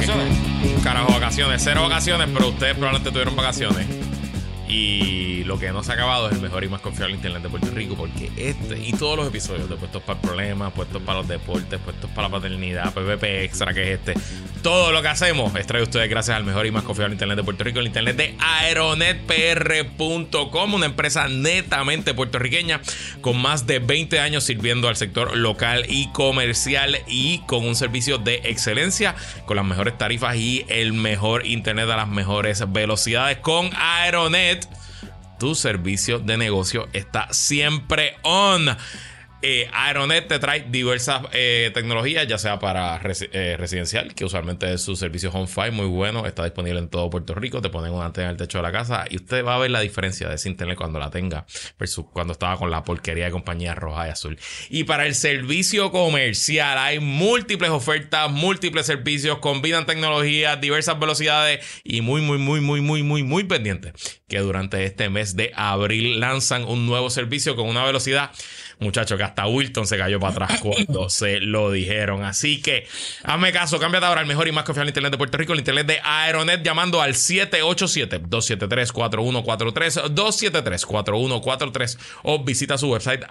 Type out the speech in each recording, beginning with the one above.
vacaciones. Carajo, vacaciones. 0 vacaciones, pero ustedes probablemente tuvieron vacaciones. Y lo que no se ha acabado es el mejor y más confiable internet de Puerto Rico, porque este y todos los episodios de Puestos para el Problema, Puestos para los Deportes, Puestos para la Paternidad, PPP Extra, que es todo lo que hacemos es traído a ustedes gracias al mejor y más confiable internet de Puerto Rico, el internet de aeronetpr.com, una empresa netamente puertorriqueña con más de 20 años sirviendo al sector local y comercial, y con un servicio de excelencia, con las mejores tarifas y el mejor internet a las mejores velocidades. Con Aeronet, tu servicio de negocio está siempre on. Aeronet te trae diversas tecnologías, ya sea para residencial, que usualmente es su servicio HomeFi, muy bueno, está disponible en todo Puerto Rico. Te ponen una antena en el techo de la casa y usted va a ver la diferencia de ese internet cuando la tenga versus cuando estaba con la porquería de compañía roja y azul. Y para el servicio comercial hay múltiples ofertas, múltiples servicios, combinan tecnologías, diversas velocidades, y muy pendientes que durante este mes de abril lanzan un nuevo servicio con una velocidad, muchacho, que hasta Wilton se cayó para atrás cuando se lo dijeron. Así que hazme caso, cámbiate ahora al mejor y más confiable internet de Puerto Rico, el internet de Aeronet, llamando al 787-273-4143, 273-4143, o visita su website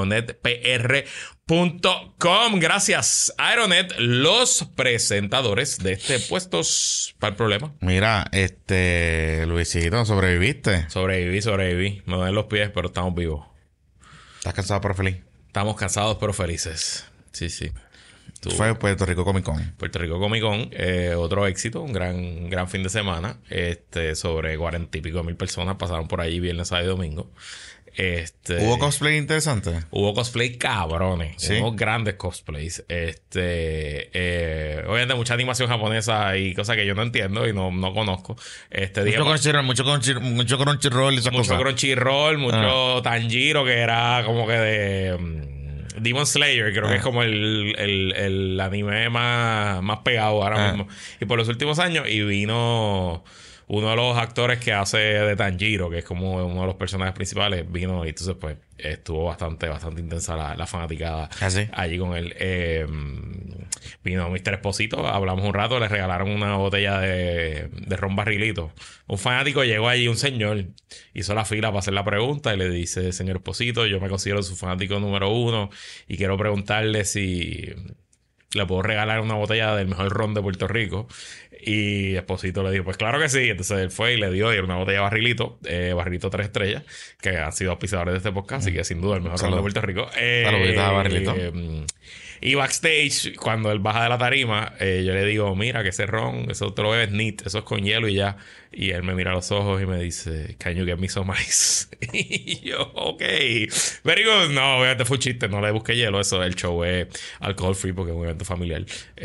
aeronetpr.com. Gracias, Aeronet, los presentadores de Puestos para el Problema. Mira, Luisito, ¿sobreviviste? Sobreviví. Me duelen los pies, pero estamos vivos. ¿Estás cansado pero feliz? Estamos cansados pero felices. Sí. Fue Puerto Rico Comic Con. Puerto Rico Comic Con, otro éxito, un gran fin de semana. Sobre 40 y pico mil personas pasaron por allí viernes, sábado y domingo. ¿Hubo cosplay interesante? Hubo cosplay cabrones. ¿Sí? Hubo grandes cosplays. Obviamente mucha animación japonesa y cosas que yo no entiendo y no conozco. Mucho Crunchyroll y esas cosas. Mucho Crunchyroll, mucho Tanjiro, que era como que de Demon Slayer, creo que es como el anime más pegado ahora mismo. Y por los últimos años, y vino uno de los actores que hace de Tanjiro, que es como uno de los personajes principales, vino, y entonces pues estuvo bastante intensa la fanaticada allí con él. Vino Mr. Esposito, hablamos un rato, le regalaron una botella de ron barrilito. Un fanático llegó allí, un señor, hizo la fila para hacer la pregunta y le dice: señor Esposito, yo me considero su fanático número 1 y quiero preguntarle si le puedo regalar una botella del mejor ron de Puerto Rico. Y Esposito le dijo: pues claro que sí. Entonces él fue y le dio una botella de barrilito 3 estrellas, que han sido auspiciadores de este podcast, así que sin duda el mejor ron de Puerto Rico. Saluditos a Barrilito. Y backstage, cuando él baja de la tarima, yo le digo: mira, que ese ron, eso te lo bebes neat, eso es con hielo y ya. Y él me mira a los ojos y me dice: can you get me some ice? Y yo: ok, very good. No, obviamente fue un chiste, no le busqué hielo. Eso, el show es alcohol free porque es un evento familiar.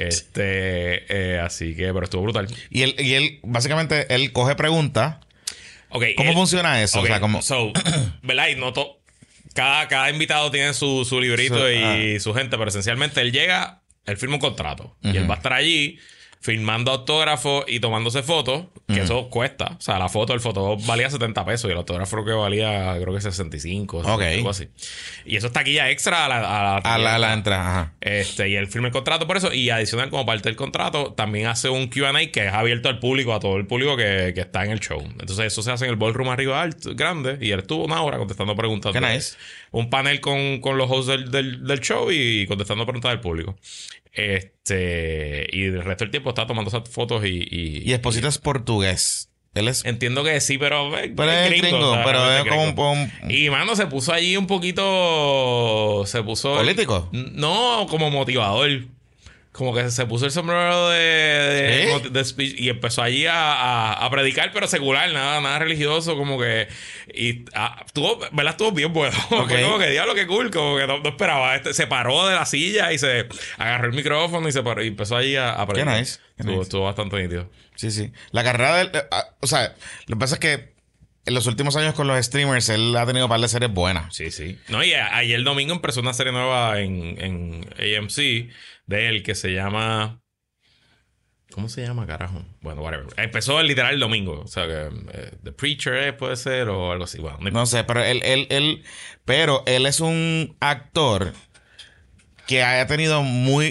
Así que, pero estuvo brutal. Y él básicamente, él coge preguntas. Okay, ¿Cómo funciona eso? Okay, o sea, como... ¿verdad? Y noto... Cada invitado tiene su librito y su gente, pero esencialmente él llega, él firma un contrato y él va a estar allí firmando autógrafos y tomándose fotos, que eso cuesta. O sea, la foto, el fotógrafo valía 70 pesos y el autógrafo que valía, creo que 65, algo así. Y eso es taquilla extra a la entrada. Y él firma el contrato por eso, y adicional, como parte del contrato, también hace un Q&A que es abierto al público, a todo el público que está en el show. Entonces eso se hace en el ballroom arriba alto, grande, y él estuvo una hora contestando preguntas. Qué nice. Un panel con los hosts del show y contestando preguntas del público. Y el resto del tiempo está tomando esas fotos y Esposito es portugués. Él es... Entiendo que sí, pero es gringo, o sea, pero es gringo. como... Y, mano, se puso allí un poquito... ¿Político? No, como motivador. Como que se puso el sombrero de speech y empezó allí a predicar, pero secular, nada religioso, como que... Y estuvo bien bueno. Okay. Como que diablo, qué cool, como que no esperaba. Se paró de la silla y se agarró el micrófono y se paró y empezó allí a predicar. Qué nice. Estuvo bastante nítido. Sí. La carrera del... o sea, lo que pasa es que en los últimos años con los streamers él ha tenido un par de series buenas. Sí. No, y ayer el domingo empezó una serie nueva en AMC de él que se llama... ¿Cómo se llama, carajo? Bueno, whatever. Empezó literal el domingo. O sea, que The Preacher puede ser o algo así. Bueno, no sé, pero él es un actor que haya tenido muy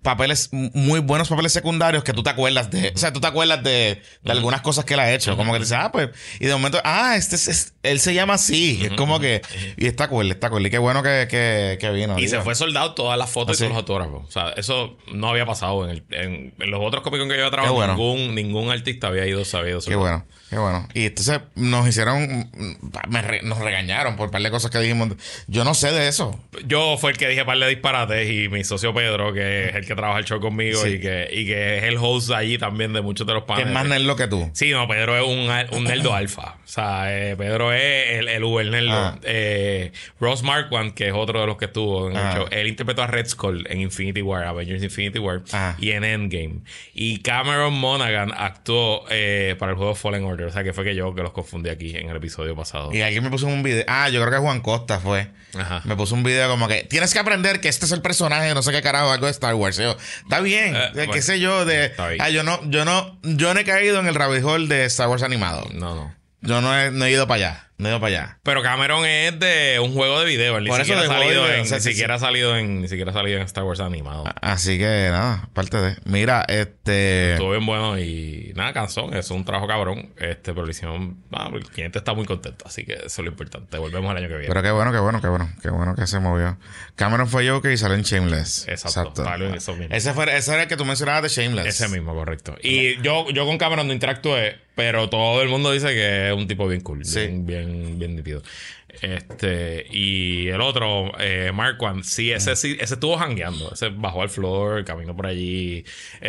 papeles, muy buenos papeles secundarios que tú te acuerdas de. O sea, tú te acuerdas de algunas cosas que él ha hecho. Como que dices, pues. Y de momento, él se llama así. Es como que. Y está cool, está cool. Y qué bueno que vino. Y se fue soldado todas las fotos y todos los autógrafos. O sea, eso no había pasado en los otros Comic Con que yo he trabajado. Bueno. Ningún artista había ido sabido. Qué bueno, qué bueno. Y entonces nos hicieron. Nos regañaron por un par de cosas que dijimos. Yo no sé de eso. Yo fue el que dije par de disparates y mi socio Pedro, que es el que trabaja el show conmigo y que es el host allí también de muchos de los paneles. Que es más nerdo que tú. Sí, no, Pedro es un nerdo alfa. O sea, Pedro es el Uber nerdo. Ross Marquand, que es otro de los que estuvo en el show, él interpretó a Red Skull en Infinity War, Avengers Infinity War y en Endgame. Y Cameron Monaghan actuó para el juego Fallen Order. O sea, que fue que los confundí aquí en el episodio pasado. Y alguien me puso un video. Yo creo que Juan Costa fue. Ajá. Me puso un video como que tienes que aprender que este es el personaje, no sé qué carajo, algo de Star Wars. Yo, está bien, qué sé yo, yo no he caído en el rabbit hole de Star Wars animado. No. Yo no he ido para allá. No he ido para allá. Pero Cameron es de un juego de video. Él ni siquiera ha salido en Star Wars animado. Así que nada, parte de. Mira, estuvo bien bueno y nada, cansón. Es un trabajo cabrón. Pero le hicieron. El cliente está muy contento. Así que eso es lo importante. Volvemos el año que viene. Pero qué bueno que se movió. Cameron fue Joker y salió en Shameless. Exacto. Vale, eso mismo. Ese era el que tú mencionabas de Shameless. Ese mismo, correcto. Y yo con Cameron no interactué, pero todo el mundo dice que es un tipo bien cool. Sí. Bien nítido. Y el otro, Marquand, sí, ese estuvo jangueando. Ese bajó al floor, caminó por allí.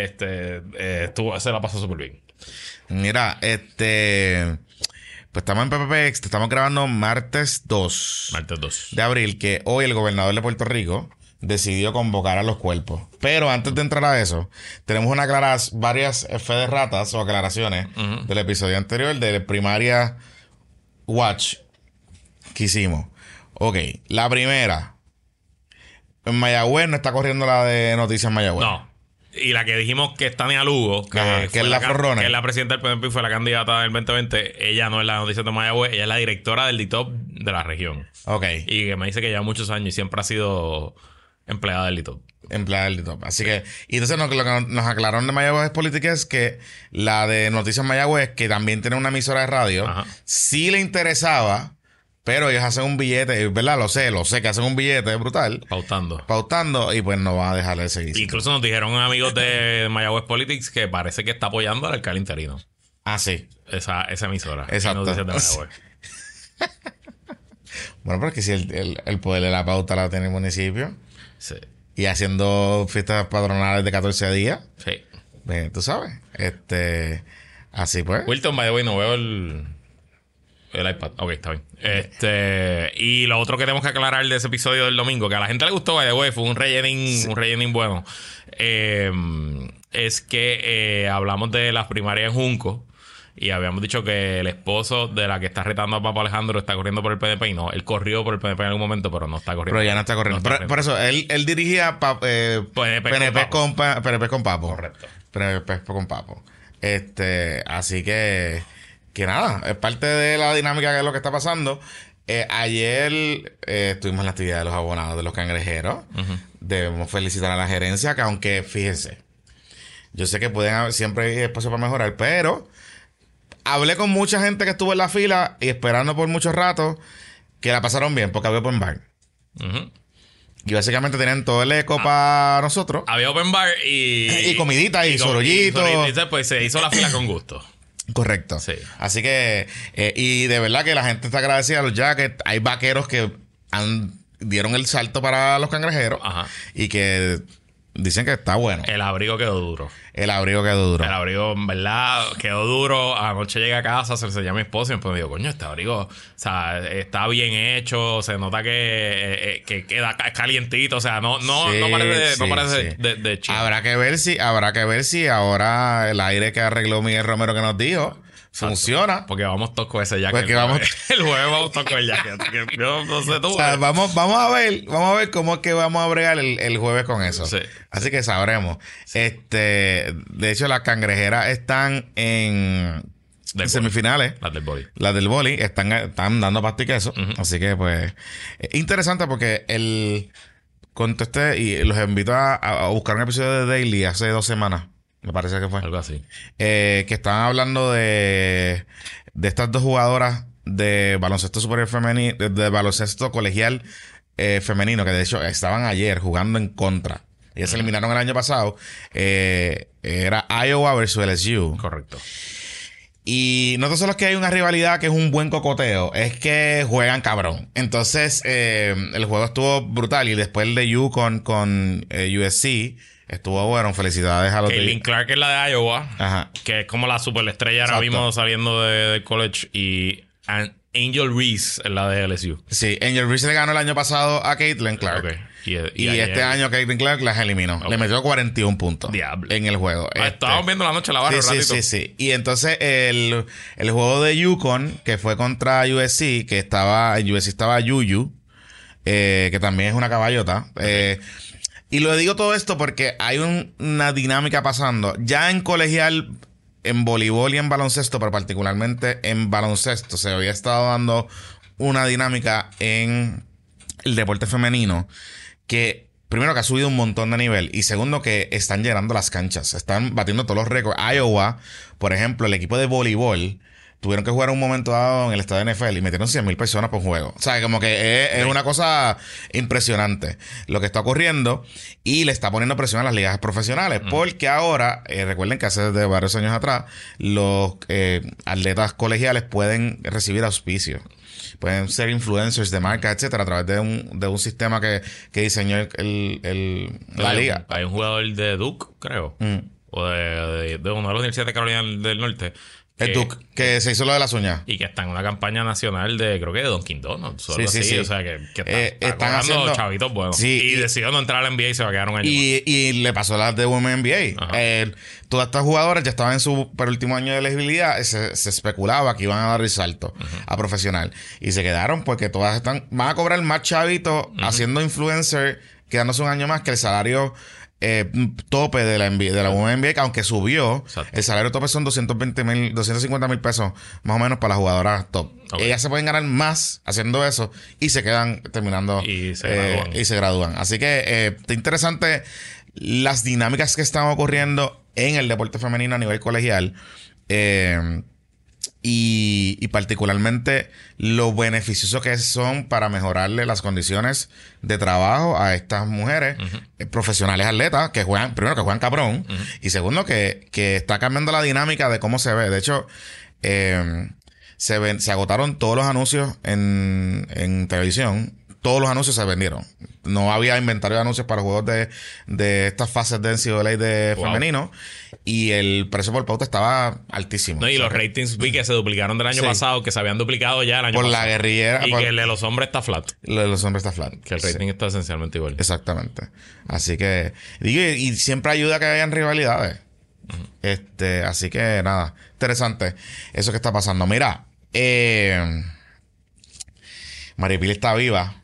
Se la pasó súper bien. Mira, pues estamos en PPPX, estamos grabando martes 2 de abril, que hoy el gobernador de Puerto Rico decidió convocar a los cuerpos. Pero antes de entrar a eso, tenemos varias fe de ratas o aclaraciones del episodio anterior de primaria Watch que hicimos. Ok, la primera. En Mayagüez no está corriendo la de Noticias Mayagüez. No. Y la que dijimos que es Tania Lugo, que es la forrona, que es la presidenta del PNP y fue la candidata del 2020. Ella no es la Noticias de Mayagüez, ella es la directora del DITOP de la región. Ok. Y que me dice que lleva muchos años y siempre ha sido empleada del DITOP. Así que, y entonces lo que nos aclararon de Mayagüez Política es que la de Noticias Mayagüez, que también tiene una emisora de radio, sí le interesaba, pero ellos hacen un billete, ¿verdad? Lo sé que hacen un billete brutal. Pautando y pues no van a dejar de seguir. Incluso nos dijeron amigos de Mayagüez Politics que parece que está apoyando al alcalde interino. Sí. Esa emisora. Exacto. Noticias de Mayagüez. Bueno, pero es que si el poder de la pauta la tiene el municipio. Sí. Y haciendo fiestas patronales de 14 días. Sí. Tú sabes. Así pues. Wilton, by the way, no veo el iPad. Ok, está bien. Y lo otro que tenemos que aclarar de ese episodio del domingo, que a la gente le gustó, by the way, fue un rellening bueno. Es que hablamos de las primarias en Junco. Y habíamos dicho que el esposo de la que está retando a Papa Alejandro está corriendo por el PNP. Y no, él corrió por el PNP en algún momento, pero no está corriendo. Pero ya no está corriendo. Por eso, él dirigía PNP con Papo. Correcto. PNP con Papo. Así que nada, es parte de la dinámica de lo que está pasando. Ayer estuvimos en la actividad de los abonados de los cangrejeros. Debemos felicitar a la gerencia, que aunque, fíjense, yo sé que siempre hay espacio para mejorar, pero hablé con mucha gente que estuvo en la fila y esperando por mucho rato, que la pasaron bien porque había open bar. Y básicamente tenían todo el eco para nosotros. Había open bar y comidita y sorollito. Pues se hizo la fila con gusto. Correcto. Sí. Así que, y de verdad que la gente está agradecida a los Jackets. Hay vaqueros que dieron el salto para los cangrejeros. Y que dicen que está bueno. El abrigo quedó duro. El abrigo, en verdad, quedó duro. Anoche llegué a casa, se lo enseñé a mi esposo y me digo, coño, este abrigo, o sea, está bien hecho, se nota que queda calientito, o sea, no parece de chido. Habrá que ver si ahora el aire que arregló Miguel Romero que nos dijo funciona. Porque vamos todos con ese jacket. El jueves vamos todos con el jacket. Yo no sé tú. O sea, vamos a ver cómo es que vamos a bregar el jueves con eso. Sí. Así que sabremos. Sí. De hecho, las cangrejeras están en semifinales. Las del boli. Están dando pasta y queso. Así que, pues, interesante porque con todo y los invito a buscar un episodio de Daily hace 2 semanas. Me parece que fue. Algo así. Que estaban hablando de estas 2 jugadoras de baloncesto superior femenino, de baloncesto colegial femenino, que de hecho estaban ayer jugando en contra. Ellas se eliminaron el año pasado. Era Iowa versus LSU. Correcto. Y no tan solo es que hay una rivalidad que es un buen cocoteo, es que juegan cabrón. Entonces, el juego estuvo brutal. Y después el de UConn con USC estuvo bueno. Felicidades a los Caitlin Clark es la de Iowa. Ajá. Que es como la superestrella ahora mismo saliendo del college. Y Angel Reese es la de LSU. Sí, Angel Reese le ganó el año pasado a Caitlin Clark. Okay. Y este año Caitlin Clark las eliminó. Okay. Le metió 41 puntos. Diablo. En el juego. Estábamos viendo la noche la barra un ratito. Sí. Y entonces el juego de UConn, que fue contra USC, en USC estaba Yuyu, que también es una caballota. Y lo digo todo esto porque hay una dinámica pasando. Ya en colegial, en voleibol y en baloncesto, pero particularmente en baloncesto, se había estado dando una dinámica en el deporte femenino que, primero, que ha subido un montón de nivel, y segundo, que están llenando las canchas, están batiendo todos los récords. Iowa, por ejemplo, el equipo de voleibol tuvieron que jugar un momento dado en el estadio de NFL y metieron 100,000 personas por juego. O sea, como que es una cosa impresionante lo que está ocurriendo, y le está poniendo presión a las ligas profesionales, porque ahora, recuerden que hace de varios años atrás, los atletas colegiales pueden recibir auspicio. Pueden ser influencers de marca, etcétera, a través de un sistema que diseñó la liga. Hay un jugador de Duke, creo, o de una de las universidades de Carolina del Norte. El Duke, que se hizo lo de las uñas. Y que está en una campaña nacional de, creo que de Dunkin' Donuts. Sí. O sea, que están haciendo chavitos buenos. Sí, y decidió no entrar a la NBA y se va a quedar un año y le pasó las de Women NBA. Todas estas jugadoras ya estaban en su penúltimo año de elegibilidad. Se especulaba que iban a dar el salto a profesional. Y se quedaron porque todas van a cobrar más chavitos haciendo influencer, quedándose un año más, que el salario tope de la NBA, que aunque subió, exacto, el salario tope son 250,000 pesos más o menos para las jugadoras top. Okay. Ellas se pueden ganar más haciendo eso y se quedan terminando y se gradúan. Así que está interesante las dinámicas que están ocurriendo en el deporte femenino a nivel colegial. Y particularmente lo beneficioso que son para mejorarle las condiciones de trabajo a estas mujeres profesionales atletas que juegan, primero que juegan cabrón, y segundo que está cambiando la dinámica de cómo se ve. De hecho, se agotaron todos los anuncios en televisión. Todos los anuncios se vendieron. No había inventario de anuncios para juegos de estas fases de NCAA de femenino. Y el precio por pauta estaba altísimo. No, y los ratings vi que se duplicaron del año pasado, que se habían duplicado ya el año pasado. Por la guerrillera. Y que el de los hombres está flat. Lo de los hombres está flat. Que el rating está esencialmente igual. Exactamente. Así que... y siempre ayuda a que hayan rivalidades. Así que nada. Interesante eso que está pasando. Mira. Maripili está viva.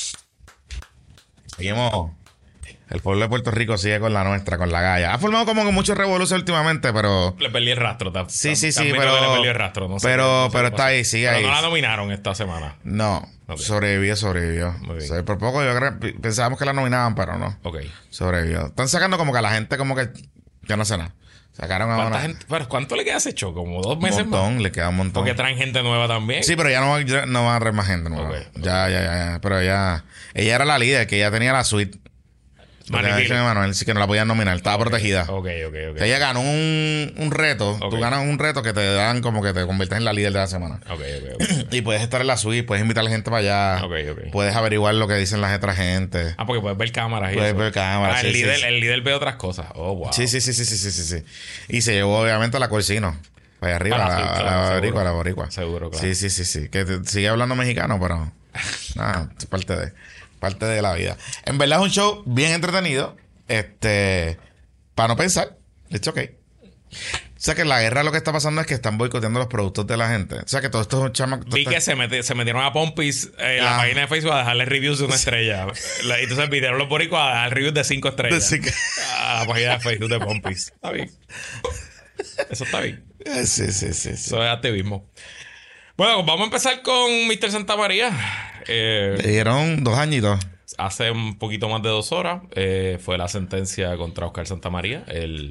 Seguimos. El pueblo de Puerto Rico sigue con la nuestra, con la galla. Ha formado como que muchos revoluciones últimamente, pero... Le perdí el rastro. Sí, pero... Le perdí el rastro. No sé pero está ahí, sigue ahí. Pero no la nominaron esta semana. No. Okay. Sobrevivió. O sea, por poco pensábamos que la nominaban, pero no. Ok. Sobrevivió. Están sacando como que a la gente como que ya no hace nada. Sacaron a una... Pero ¿cuánto le queda a ese show? ¿Como 2 meses más? Le queda un montón. Porque traen gente nueva también. Sí, pero ya no van a traer más gente nueva. Okay. Ya. Pero ella era la líder, que ya tenía la suite. Manuel, sí que no la podían nominar, estaba protegida. Ok. Ella ganó un reto. Okay. Tú ganas un reto que te dan como que te conviertes en la líder de la semana. Ok. Y puedes estar en la suite, puedes invitar a la gente para allá. Ok. Puedes averiguar lo que dicen las otras gente. Porque puedes ver cámaras. Puedes ver cámaras. El líder ve otras cosas. Oh, wow. Sí. Y se llevó obviamente a la Corsino. Para arriba, a la boricua. Seguro, claro. Sí. Que sigue hablando mexicano, pero... nada, es parte de la vida. En verdad es un show bien entretenido. Para no pensar. It's okay. O sea que la guerra lo que está pasando es que están boicoteando los productos de la gente. O sea que todos estos chamacos... Vi que se metieron a Pompis en la página de Facebook a dejarle reviews de 1 estrella. Y entonces pidieron los boricos a dar reviews de 5 estrellas. A la página de Facebook de Pompis. Está bien. Eso está bien. Sí. Eso es activismo. Bueno, vamos a empezar con Mr. Santa María. Le dieron 2 añitos. hace un poquito más de 2 horas fue la sentencia contra Oscar Santamaría.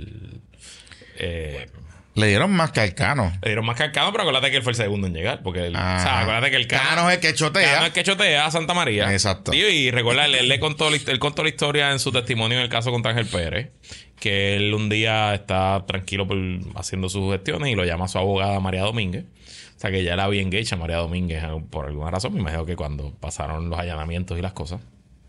Le dieron más que al Cano. Le dieron más que al Cano, pero acuérdate que él fue el segundo en llegar. Porque o sea, acuérdate que el Cano es el que chotea. Cano es el que chotea a Santa María. Exacto. Y recuerda, él contó la historia en su testimonio en el caso contra Ángel Pérez. Que él un día está tranquilo haciendo sus gestiones y lo llama a su abogada María Domínguez. O sea que ya la había engaged a María Domínguez por alguna razón. Me imagino que cuando pasaron los allanamientos y las cosas.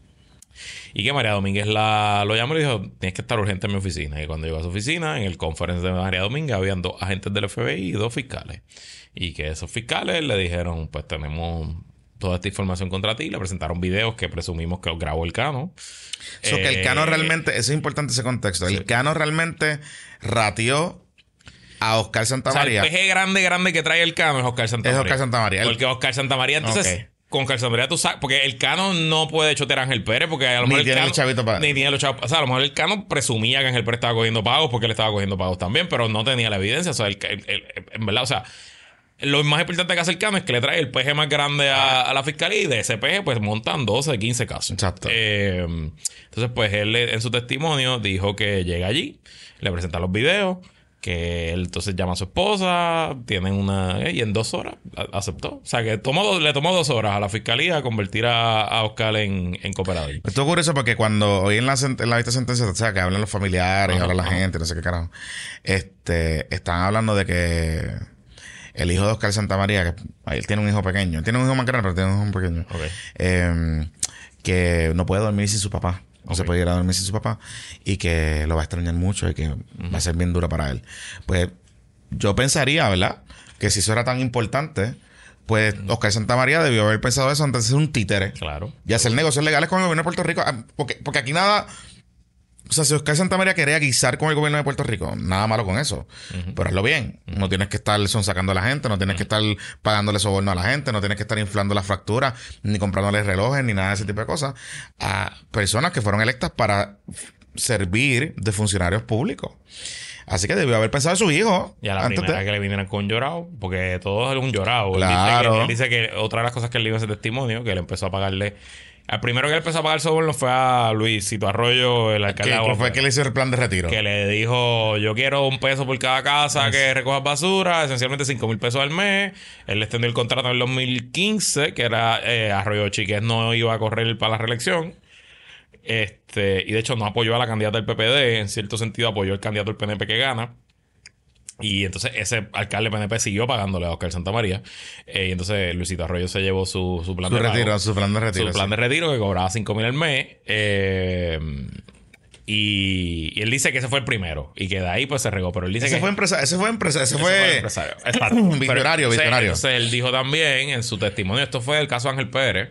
Y que María Domínguez lo llamó y le dijo: tienes que estar urgente en mi oficina. Y cuando llegó a su oficina, en el conference de María Domínguez, habían 2 agentes del FBI y 2 fiscales. Y que esos fiscales le dijeron: pues tenemos toda esta información contra ti. Le presentaron videos que presumimos que los grabó el Cano. Que el Cano realmente, eso es importante ese contexto. Sí. El Cano realmente ratió a Oscar Santamaría. O sea, el peje grande que trae el Cano es Oscar Santamaría. Es Oscar Santamaría. Porque Oscar Santamaría, entonces... Okay. Con Oscar Santamaría tú sabes... Porque el Cano no puede chotear a Ángel Pérez porque a lo mejor ni tiene Cano, los chavitos para... Ni tiene los chavos... O sea, a lo mejor el Cano presumía que Ángel Pérez estaba cogiendo pagos porque él estaba cogiendo pagos también, pero no tenía la evidencia. O sea, en verdad, o sea... Lo más importante que hace el Cano es que le trae el peje más grande a la fiscalía y de ese peje pues montan 12, 15 casos. Exacto. Entonces pues él en su testimonio dijo que llega allí, le presenta los videos, que él entonces llama a su esposa, tienen y en 2 horas aceptó. O sea que le tomó 2 horas a la fiscalía convertir a Oscar en cooperador. Esto ocurre eso porque cuando hoy en la vista sentencia, o sea, que hablan los familiares, habla la gente, no sé qué carajo, están hablando de que el hijo de Oscar Santamaría, que él tiene un hijo pequeño. Tiene un hijo más grande, pero tiene un hijo pequeño. Okay. Que no puede dormir sin su papá. No se puede ir a dormir sin su papá. Y que lo va a extrañar mucho y que va a ser bien duro para él. Pues yo pensaría, ¿verdad? Que si eso era tan importante, pues Oscar Santamaría debió haber pensado eso antes de ser un títere. Claro. Y hacer negocios legales con el gobierno de Puerto Rico. Porque aquí nada... O sea, si Oscar Santamaría quería guisar con el gobierno de Puerto Rico, nada malo con eso. Pero hazlo bien. No tienes que estar sonsacando a la gente, no tienes que estar pagándole soborno a la gente, no tienes que estar inflando las facturas, ni comprándole relojes, ni nada de ese tipo de cosas a personas que fueron electas para servir de funcionarios públicos. Así que debió haber pensado en su hijo. Y a la primera que le vinieran con llorado, porque todo es un llorado. Claro. Él dice que otra de las cosas que él dio ese testimonio, que él empezó a pagarle... Al primero que él empezó a pagar soborno fue a Luisito Arroyo, el alcalde de Aguas. Fue que le hizo el plan de retiro. Que le dijo: yo quiero $1 por cada casa que recoja basura, esencialmente $5,000 al mes. Él le extendió el contrato en el 2015, que era Arroyo Chiques no iba a correr para la reelección. Y de hecho no apoyó a la candidata del PPD, en cierto sentido apoyó al candidato del PNP que gana. Y entonces ese alcalde PNP siguió pagándole a Oscar Santamaría. Y entonces Luisito Arroyo se llevó su plan de retiro. Su plan de retiro. Su plan de retiro que cobraba $5,000 al mes. Y él dice que ese fue el primero. Y que de ahí pues se regó. Pero él dice ese fue empresario. Ese fue empresario. Visionario. Entonces él dijo también en su testimonio, esto fue el caso de Ángel Pérez,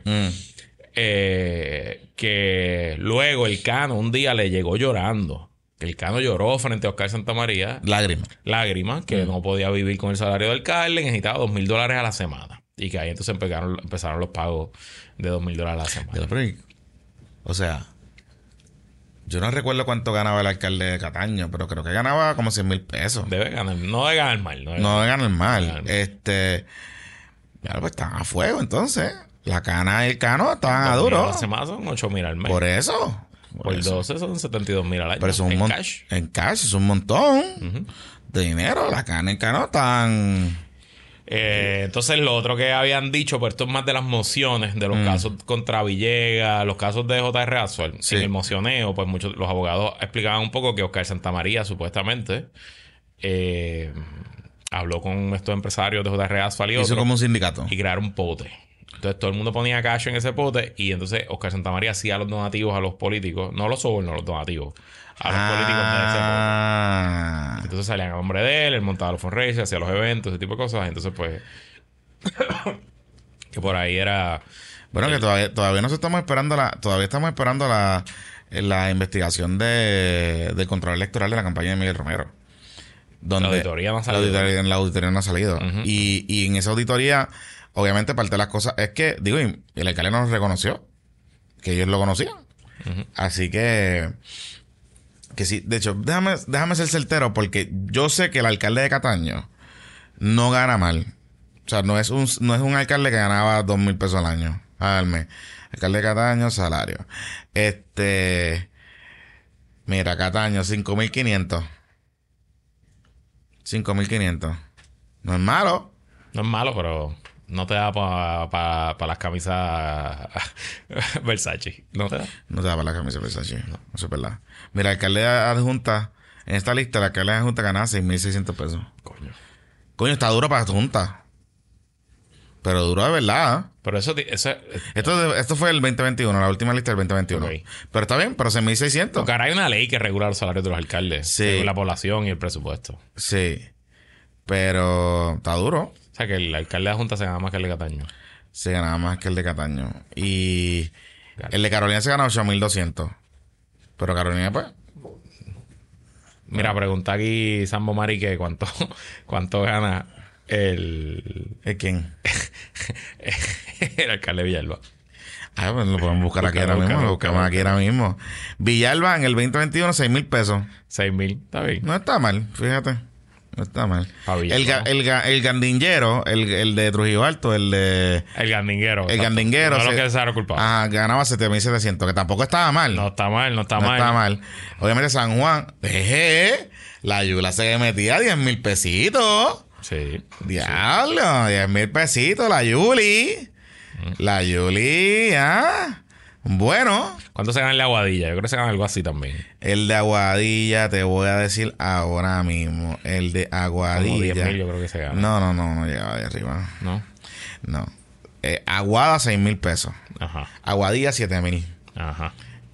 que luego el Cano un día le llegó llorando. El Cano lloró frente a Oscar Santamaría. Lágrimas, que no podía vivir con el salario del alcalde, necesitaba $2,000 a la semana. Y que ahí entonces empezaron los pagos de $2,000 a la semana. O sea, yo no recuerdo cuánto ganaba el alcalde de Cataño, pero creo que ganaba como $100,000. Debe ganar, no debe ganar mal. No debe ganar mal. Ya pues estaban a fuego entonces. La cana y el Cano estaban a duro. A la semana son $8,000 al mes. Por eso. Por 12 son $72,000 al año. Pero eso es cash. En cash es un montón de dinero. La cana y el Cano están... entonces lo otro que habían dicho, pues esto es más de las mociones de los casos contra Villegas, los casos de J.R. Asphalt. Sí. En el mocioneo, pues los abogados explicaban un poco que Oscar Santamaría supuestamente habló con estos empresarios de J.R. Asphalt y otros. Hizo como un sindicato. Y crearon un pote. Entonces todo el mundo ponía cash en ese pote y entonces Oscar Santamaría hacía los donativos a los políticos, no los sobornos, los donativos a los políticos de ese pote. Entonces salían a nombre de él montaba los fundraisers, hacía los eventos, ese tipo de cosas. Entonces pues que por ahí era... Bueno, que todavía nos estamos esperando todavía estamos esperando la investigación del control electoral de la campaña de Miguel Romero. Donde la auditoría no ha salido. La auditoría no ha salido. Y en esa auditoría, obviamente, parte de las cosas es que, digo, el alcalde no nos reconoció, que ellos lo conocían. Así que sí, de hecho, déjame ser certero, porque yo sé que el alcalde de Cataño no gana mal. O sea, no es un alcalde que ganaba $2,000 al año. al mes. Alcalde de Cataño, salario. Mira, Cataño, 5.500. 5.500. No es malo. No es malo, pero no te da para las camisas Versace. No te da. No te da para la camisa Versace. No, eso es verdad. Mira, alcalde adjunta, en esta lista, la alcalde adjunta ganaba 6.600 pesos. Coño, está duro para adjunta. Pero duro de verdad. Pero eso Esto fue el 2021, la última lista del 2021. Okay. Pero está bien, pero 6.600. Porque ahora hay una ley que regula los salarios de los alcaldes. Sí. Según la población y el presupuesto. Sí. Pero está duro. O sea que el alcalde de la Junta se gana más que el de Cataño. Se ganaba más que el de Cataño. Y el de Carolina se gana 8.200. Pero Carolina, pues. Mira, pregunta aquí Sambo Mari que cuánto gana el ¿Quién? el alcalde de Villalba. Ah, pues lo podemos buscar aquí ahora mismo. Lo buscamos aquí ahora mismo. Villalba en el 2021, 6.000 pesos. 6.000, está bien. No está mal, fíjate. No está mal. El gandinguero, el de Trujillo Alto, el gandinguero. El gandinguero. No es lo que se ha culpado. Ganaba 7.700, que tampoco estaba mal. No está mal. No está mal. Obviamente San Juan, la Yula se metía 10.000 pesitos. Sí. Diablo, 10.000 pesitos, la Yuli. La Yuli, Bueno. ¿Cuánto se gana el de Aguadilla? Yo creo que se gana algo así también. El de Aguadilla, te voy a decir ahora mismo. El de Aguadilla. Como 10.000 yo creo que se gana. No llegaba de arriba. No. Aguada, 6.000 pesos. Ajá. Aguadilla, 7.000. Ajá.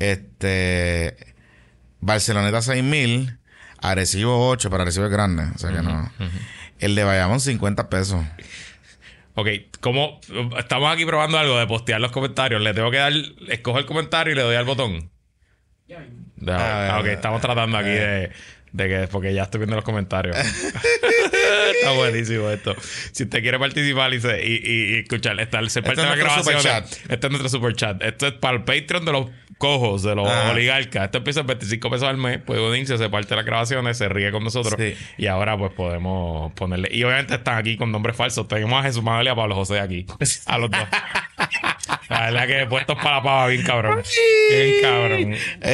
Barceloneta, 6.000. Arecibo, 8, pero Arecibo es grande. O sea que no. El de Bayamón, 50 pesos. Ok, como estamos aquí probando algo de postear los comentarios, le tengo que escojo el comentario y le doy al botón. Ok, estamos tratando aquí de que, porque ya estoy viendo los comentarios. Está buenísimo esto. Si usted quiere participar y escuchar, ser parte de la grabación. Este es nuestro super chat. Esto es para el Patreon de los cojos, de los oligarcas. Esto empieza en 25 pesos al mes. Puede unirse, se parte de las grabaciones, se ríe con nosotros. Sí. Y ahora pues podemos ponerle. Y obviamente están aquí con nombres falsos. Tenemos a Jesús Manuel y a Pablo José aquí. A los dos. La verdad que puestos para la pava, bien cabrón. Bien cabrón.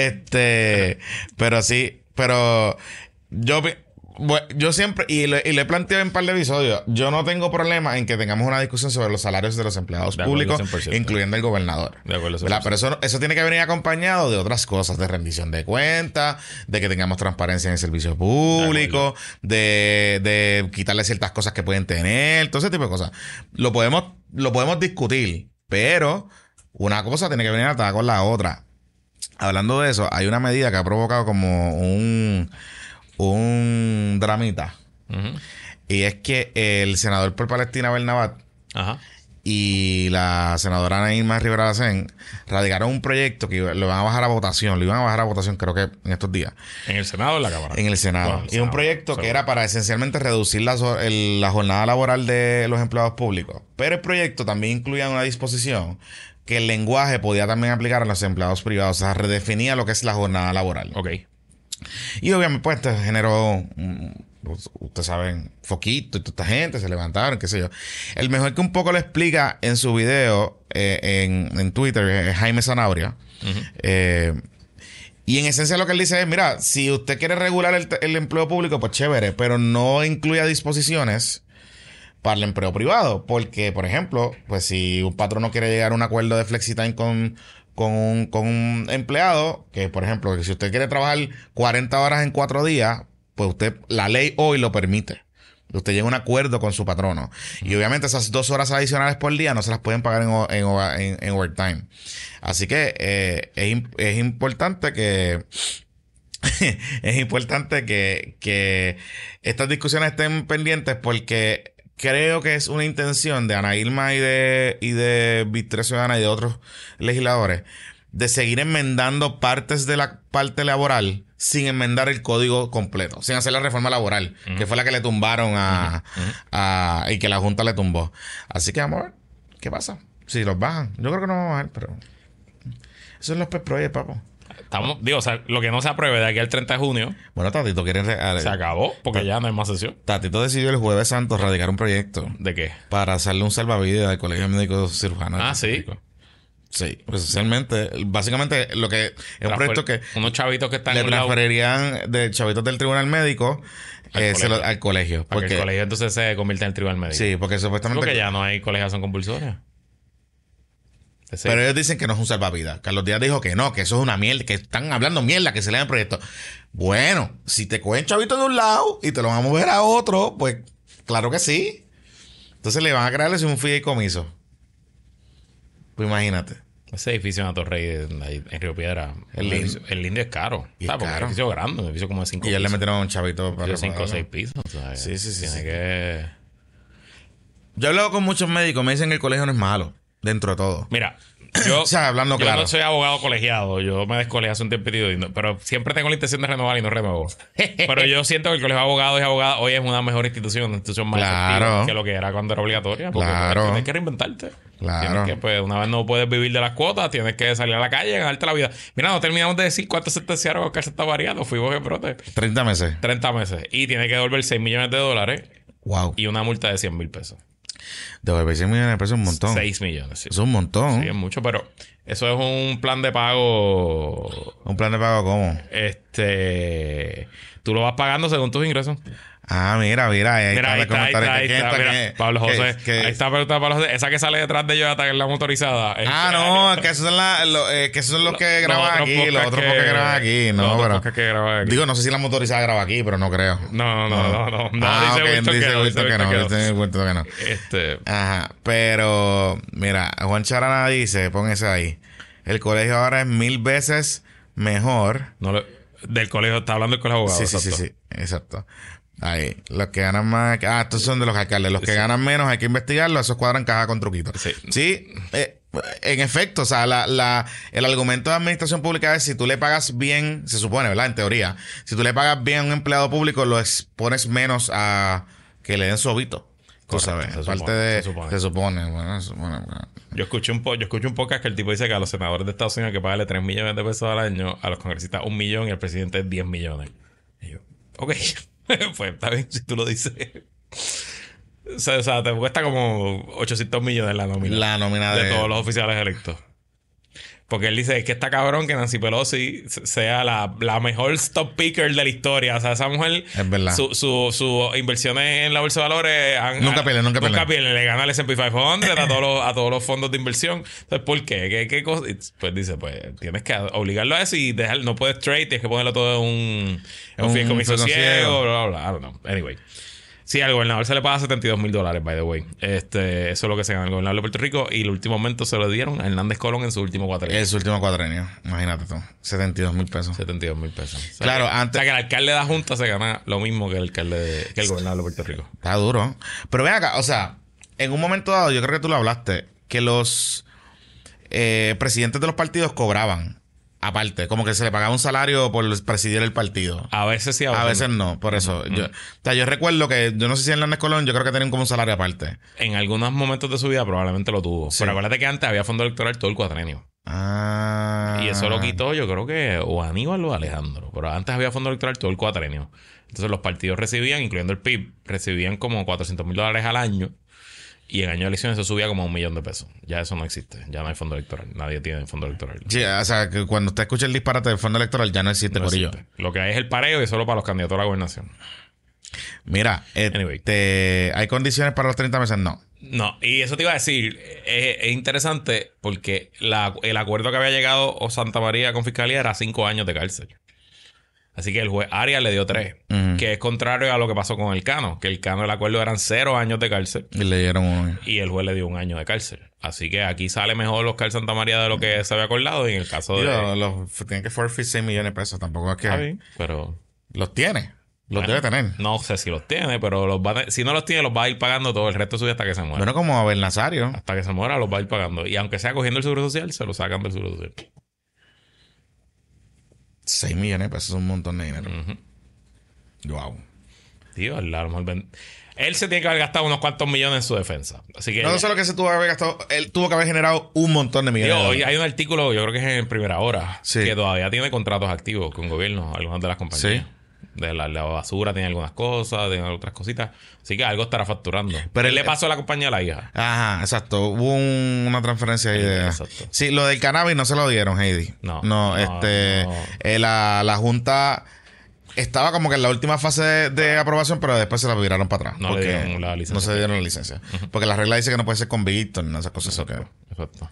Pero yo siempre, y le he planteado en un par de episodios, yo no tengo problema en que tengamos una discusión sobre los salarios de los empleados públicos, incluyendo el gobernador. De acuerdo, pero eso tiene que venir acompañado de otras cosas, de rendición de cuentas, de que tengamos transparencia en el servicio público, de quitarle ciertas cosas que pueden tener, todo ese tipo de cosas. Lo podemos discutir, pero una cosa tiene que venir atada con la otra. Hablando de eso, hay una medida que ha provocado como un dramita. Y es que el senador por Palestina, Bernabat, y la senadora Ana Irma Rivera Lacén radicaron un proyecto que lo van a bajar a votación. Lo iban a bajar a votación creo que en estos días. ¿En el Senado o en la Cámara? En el Senado. Bueno, y un proyecto que era para esencialmente reducir la jornada laboral de los empleados públicos. Pero el proyecto también incluía una disposición que el lenguaje podía también aplicar a los empleados privados. O sea, redefinía lo que es la jornada laboral. Ok. Y obviamente pues esto generó, ustedes saben, foquito y toda esta gente se levantaron, qué sé yo. El mejor que un poco lo explica en su video en Twitter es Jaime Zanabria. Y en esencia lo que él dice es, mira, si usted quiere regular el empleo público, pues chévere, pero no incluya disposiciones para el empleo privado. Porque, por ejemplo, pues si un patrón no quiere llegar a un acuerdo de flexitime con un empleado, que por ejemplo, que si usted quiere trabajar 40 horas en 4 días, pues la ley hoy lo permite. Usted llega a un acuerdo con su patrono. Y obviamente esas 2 horas adicionales por día no se las pueden pagar en overtime. Así que es importante que es importante que estas discusiones estén pendientes, porque creo que es una intención de Ana Irma y de Victoria Ciudadana y de otros legisladores de seguir enmendando partes de la parte laboral sin enmendar el código completo, sin hacer la reforma laboral, que fue la que le tumbaron y que la Junta le tumbó. Así que vamos a ver qué pasa. Si los bajan, yo creo que no vamos a bajar, pero eso es los pet projects, papo. O sea, lo que no se apruebe de aquí al 30 de junio. Bueno, Tatito quiere... se acabó, porque ya no hay más sesión. Tatito decidió el Jueves Santo radicar un proyecto. ¿De qué? Para hacerle un salvavidas al Colegio Médico Cirujano. Sí. Sí, pues esencialmente, básicamente lo que es un proyecto que unos chavitos que están le en un lado transferirían de chavitos del tribunal médico al colegio. para que Porque, el colegio entonces se convierta en el tribunal médico. sí, porque supuestamente... Porque ya no hay colegiación compulsoria. Pero ellos dicen que no es un salvavidas. Carlos Díaz dijo que no, que eso es una mierda, que están hablando mierda, que se le dan proyectos. Bueno, si te cogen chavitos de un lado y te lo van a mover a otro, pues claro que sí. Entonces le van a crearles un fideicomiso. Pues imagínate. Ese edificio en Atorrey, ahí en Río Piedra, el lindo es caro. Y es Porque es un caro. edificio grande, un edificio como de 5 Y ya pisos. le metieron a un chavito para 5 o 6 repararlo. pisos. O sea, Sí, sí, sí, tiene sí. que... Yo he hablado con muchos médicos, me dicen que el colegio no es malo, dentro de todo. Mira, yo, O sea, hablando yo claro. no soy abogado colegiado. Yo me descolegié hace un tiempo, pero siempre tengo la intención de renovar y no renuevo. Pero yo siento que el colegio de abogados y abogadas hoy es una mejor institución, una institución más Claro. efectiva que lo que era cuando era obligatoria. Porque Claro. tienes que reinventarte. Claro. Tienes que, pues, una vez no puedes vivir de las cuotas, tienes que salir a la calle y ganarte la vida. Mira, no terminamos de decir cuánto sentenciaron a Oscar Santamaría. Nos fuimos en brote. 30 meses. 30 meses. Y tiene que devolver $6 millones Wow. y una multa de 100,000 pesos. Devolver 100 millones de pesos es un montón. 6 millones, sí. Eso es un montón. Sí, es mucho, pero eso es un plan de pago. ¿Un plan de pago cómo? Tú lo vas pagando según tus ingresos. Ah, mira, ahí Mira, está ahí el comentario. está, ¿Quién mira, ¿Qué- Pablo José. qué- Ahí está pregunta Pablo José. Esa que sale detrás de Jonathan en la motorizada. Ah, no, que esos son, que esos son los que graban aquí, los otros podcasts que graban aquí. los No, otros pero... podcasts que graban aquí. Digo, no sé si la motorizada graba aquí, pero no creo. No. Ah, Dice ok, Wilton dice que no, Wilton que no. Dice Wilton que no. Este, Ajá, pero mira, Juan Charana dice, pon ese ahí. El colegio ahora es 1000 veces mejor. del colegio, está hablando del colegio de abogados. Sí, exacto. Ahí, los que ganan más. Estos son de los alcaldes. Los que ganan menos hay que investigarlo. Esos cuadran caja con truquitos. Sí, en efecto, o sea, el argumento de administración pública es si tú le pagas bien, se supone, ¿verdad? En teoría, si tú le pagas bien a un empleado público, lo expones menos a que le den sobito. Tú sabes, se supone. Bueno, Yo escuché un podcast que el tipo dice que a los senadores de Estados Unidos hay que pagarle 3 millones de pesos al año, a los congresistas 1 millón y al presidente 10 millones. Y yo, ok, pues está bien si tú lo dices. O sea, te cuesta como 800 millones la nómina. De todos los oficiales electos. Porque él dice, es que está cabrón que Nancy Pelosi sea la mejor stock picker de la historia. O sea, esa mujer, es verdad. Sus inversiones en la bolsa de valores nunca pierden. Le gana el S&P 500 a todos los fondos de inversión. Entonces, ¿por qué? ¿Qué cosa? Pues dice, pues tienes que obligarlo a eso y no puedes trade, tienes que ponerlo todo en un fideicomiso ciego, bla, bla, bla. I don't know. Anyway. Sí, al gobernador se le paga $72,000, by the way. Eso es lo que se gana el gobernador de Puerto Rico. Y el último aumento se lo dieron a Hernández Colón en su último cuatrenio. En su último cuatrenio. Imagínate tú. 72,000 pesos. 72,000 pesos. O sea, claro, antes... O sea, que el alcalde de la Junta se gana lo mismo que el gobernador de Puerto Rico. Está duro. Pero ven acá, o sea, en un momento dado, yo creo que tú lo hablaste, que los presidentes de los partidos cobraban. Aparte, como que se le pagaba un salario por presidir el partido. A veces sí, a veces no. Por eso. Yo recuerdo que, yo no sé si en Hernández Colón, yo creo que tenían como un salario aparte. En algunos momentos de su vida probablemente lo tuvo. Sí. Pero acuérdate que antes había fondo electoral todo el cuatrenio. Y eso lo quitó, yo creo que o Aníbal o Alejandro. Pero antes había fondo electoral todo el cuatrenio. Entonces los partidos recibían, incluyendo el PIB, recibían como $400,000 al año. Y en año de elecciones se subía como $1 millón de pesos. Ya eso no existe. Ya no hay fondo electoral. Nadie tiene fondo electoral. Sí, o sea, que cuando usted escucha el disparate del fondo electoral ya no existe por ello. Lo que hay es el pareo y solo para los candidatos a la gobernación. Mira, Anyway. ¿hay condiciones para los 30 meses? No. No, y eso te iba a decir, es interesante porque el acuerdo que había llegado Santamaría con Fiscalía era 5 años de cárcel. Así que el juez Arias le dio 3, que es contrario a lo que pasó con el Cano, que el Cano, el acuerdo eran 0 años de cárcel. Y le dieron 1. Y el juez le dio 1 año de cárcel. Así que aquí sale mejor Oscar Santamaría de lo que se había acordado. Y en el caso de... Tienen que forfeit 6 millones de pesos. Tampoco es que... Está bien, pero... Los tiene. Los debe tener. No sé si los tiene, pero si no los tiene, los va a ir pagando todo el resto de su vida hasta que se muera. Bueno, como Abel Nazario. Hasta que se muera, los va a ir pagando. Y aunque sea cogiendo el seguro social, se lo sacan del seguro social. 6 millones de pesos es un montón de dinero. Wow. Tío, a lo mejor él se tiene que haber gastado unos cuantos millones en su defensa. Así que no solo que se tuvo que haber gastado, él tuvo que haber generado un montón de millones. Hoy hay un artículo, yo creo que es en Primera Hora, sí, que todavía tiene contratos activos con gobiernos, algunas de las compañías. Sí. De la basura tiene algunas cosas, tiene otras cositas. Así que algo estará facturando. Pero él le pasó a la compañía a la hija. Ajá, exacto. Hubo una transferencia ahí de... Exacto. Sí, lo del cannabis no se lo dieron, Heidi. No. La Junta estaba como que en la última fase de aprobación, pero después se la viraron para atrás. No le dieron la licencia. No se dieron la licencia. Porque la regla dice que no puede ser convicto ni esas cosas. Exacto.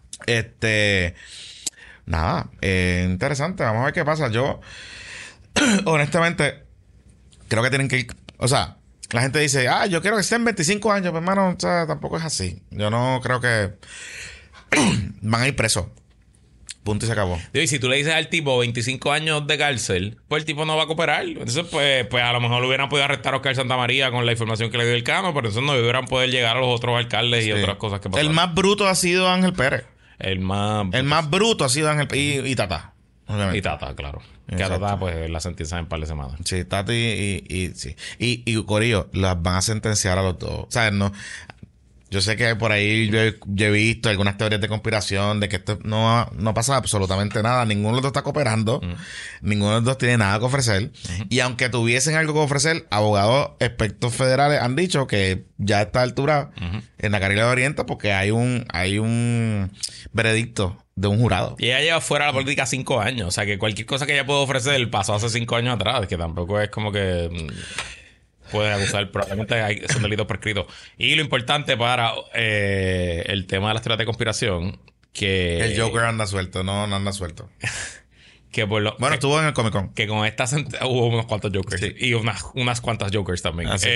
Nada, interesante. Vamos a ver qué pasa. Yo, honestamente, creo que tienen que ir... O sea, la gente dice, yo quiero que estén 25 años, pero hermano, o sea, tampoco es así. Yo no creo que van a ir presos. Punto y se acabó. Y si tú le dices al tipo 25 años de cárcel, pues el tipo no va a cooperar. Entonces, pues a lo mejor lo hubieran podido arrestar a Oscar Santamaría con la información que le dio el Cano, pero entonces no hubieran podido llegar a los otros alcaldes y otras cosas que pasaron. El más bruto ha sido Ángel Pérez. El más bruto ha sido Ángel Pérez y Tata. Obviamente. Y Tata, claro. Que a Tata, pues, la sentencia en un par de semanas. Sí, Tata sí. Y Corillo, las van a sentenciar a los dos. O sea, no... Yo sé que por ahí yo he visto algunas teorías de conspiración de que esto no pasa absolutamente nada. Ninguno de los dos está cooperando. Ninguno de los dos tiene nada que ofrecer. Y aunque tuviesen algo que ofrecer, abogados expertos federales han dicho que ya a esta altura en la Carrera de Oriente porque hay un veredicto de un jurado. Y ella lleva fuera de la política 5 años. O sea, que cualquier cosa que ella pueda ofrecer pasó hace 5 años atrás. Que tampoco es como que... puede acusar, probablemente son delitos prescritos. Y lo importante para el tema de las teorías de conspiración, que... El Joker anda suelto, no anda suelto. Que por lo... Bueno, estuvo en el Comic Con. Que con esta hubo unos cuantos Jokers. Sí. Y unas cuantas Jokers también. Sí.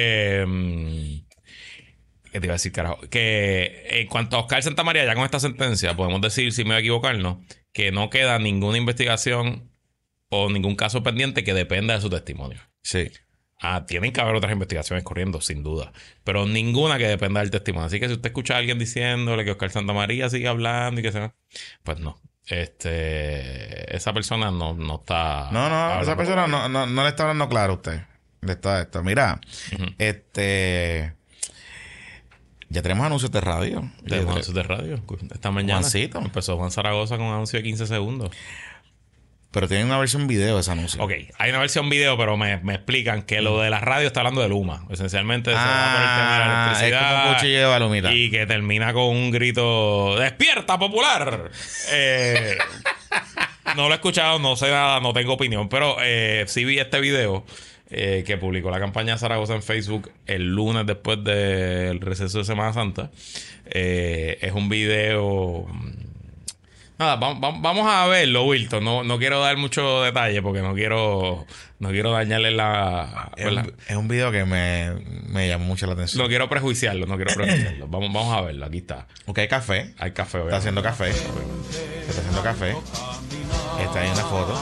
¿Qué te iba a decir, carajo? Que en cuanto a Oscar Santamaría, ya con esta sentencia, podemos decir, si me voy a equivocarnos, que no queda ninguna investigación o ningún caso pendiente que dependa de su testimonio. Sí. Tienen que haber otras investigaciones corriendo, sin duda. Pero ninguna que dependa del testimonio. Así que si usted escucha a alguien diciéndole que Oscar Santamaría sigue hablando y que se... Pues no. Esa persona no está... No, esa persona no le está hablando claro a usted. De esto. Mira, ya tenemos anuncios de radio. Tenemos anuncios de radio. Esta mañana Juancito. empezó Juan Zaragoza con un anuncio de 15 segundos. Pero tienen una versión video de ese anuncio. Ok, hay una versión video, pero me explican que lo de la radio está hablando de Luma. Esencialmente se va por el tema de la electricidad. Es como un cuchillo de balumita. Y que termina con un grito: ¡Despierta, popular! No lo he escuchado, no sé nada, no tengo opinión. Pero sí vi este video que publicó la campaña Zaragoza en Facebook el lunes después del receso de Semana Santa. Es un video... Nada, vamos a verlo, Wilton. No quiero dar mucho detalle porque no quiero dañarle la... Es un video que me llamó mucho la atención. No quiero prejuiciarlo. Vamos a verlo. Aquí está. Ok, hay café. Hay café, Está haciendo café. Está haciendo café. Está ahí una foto.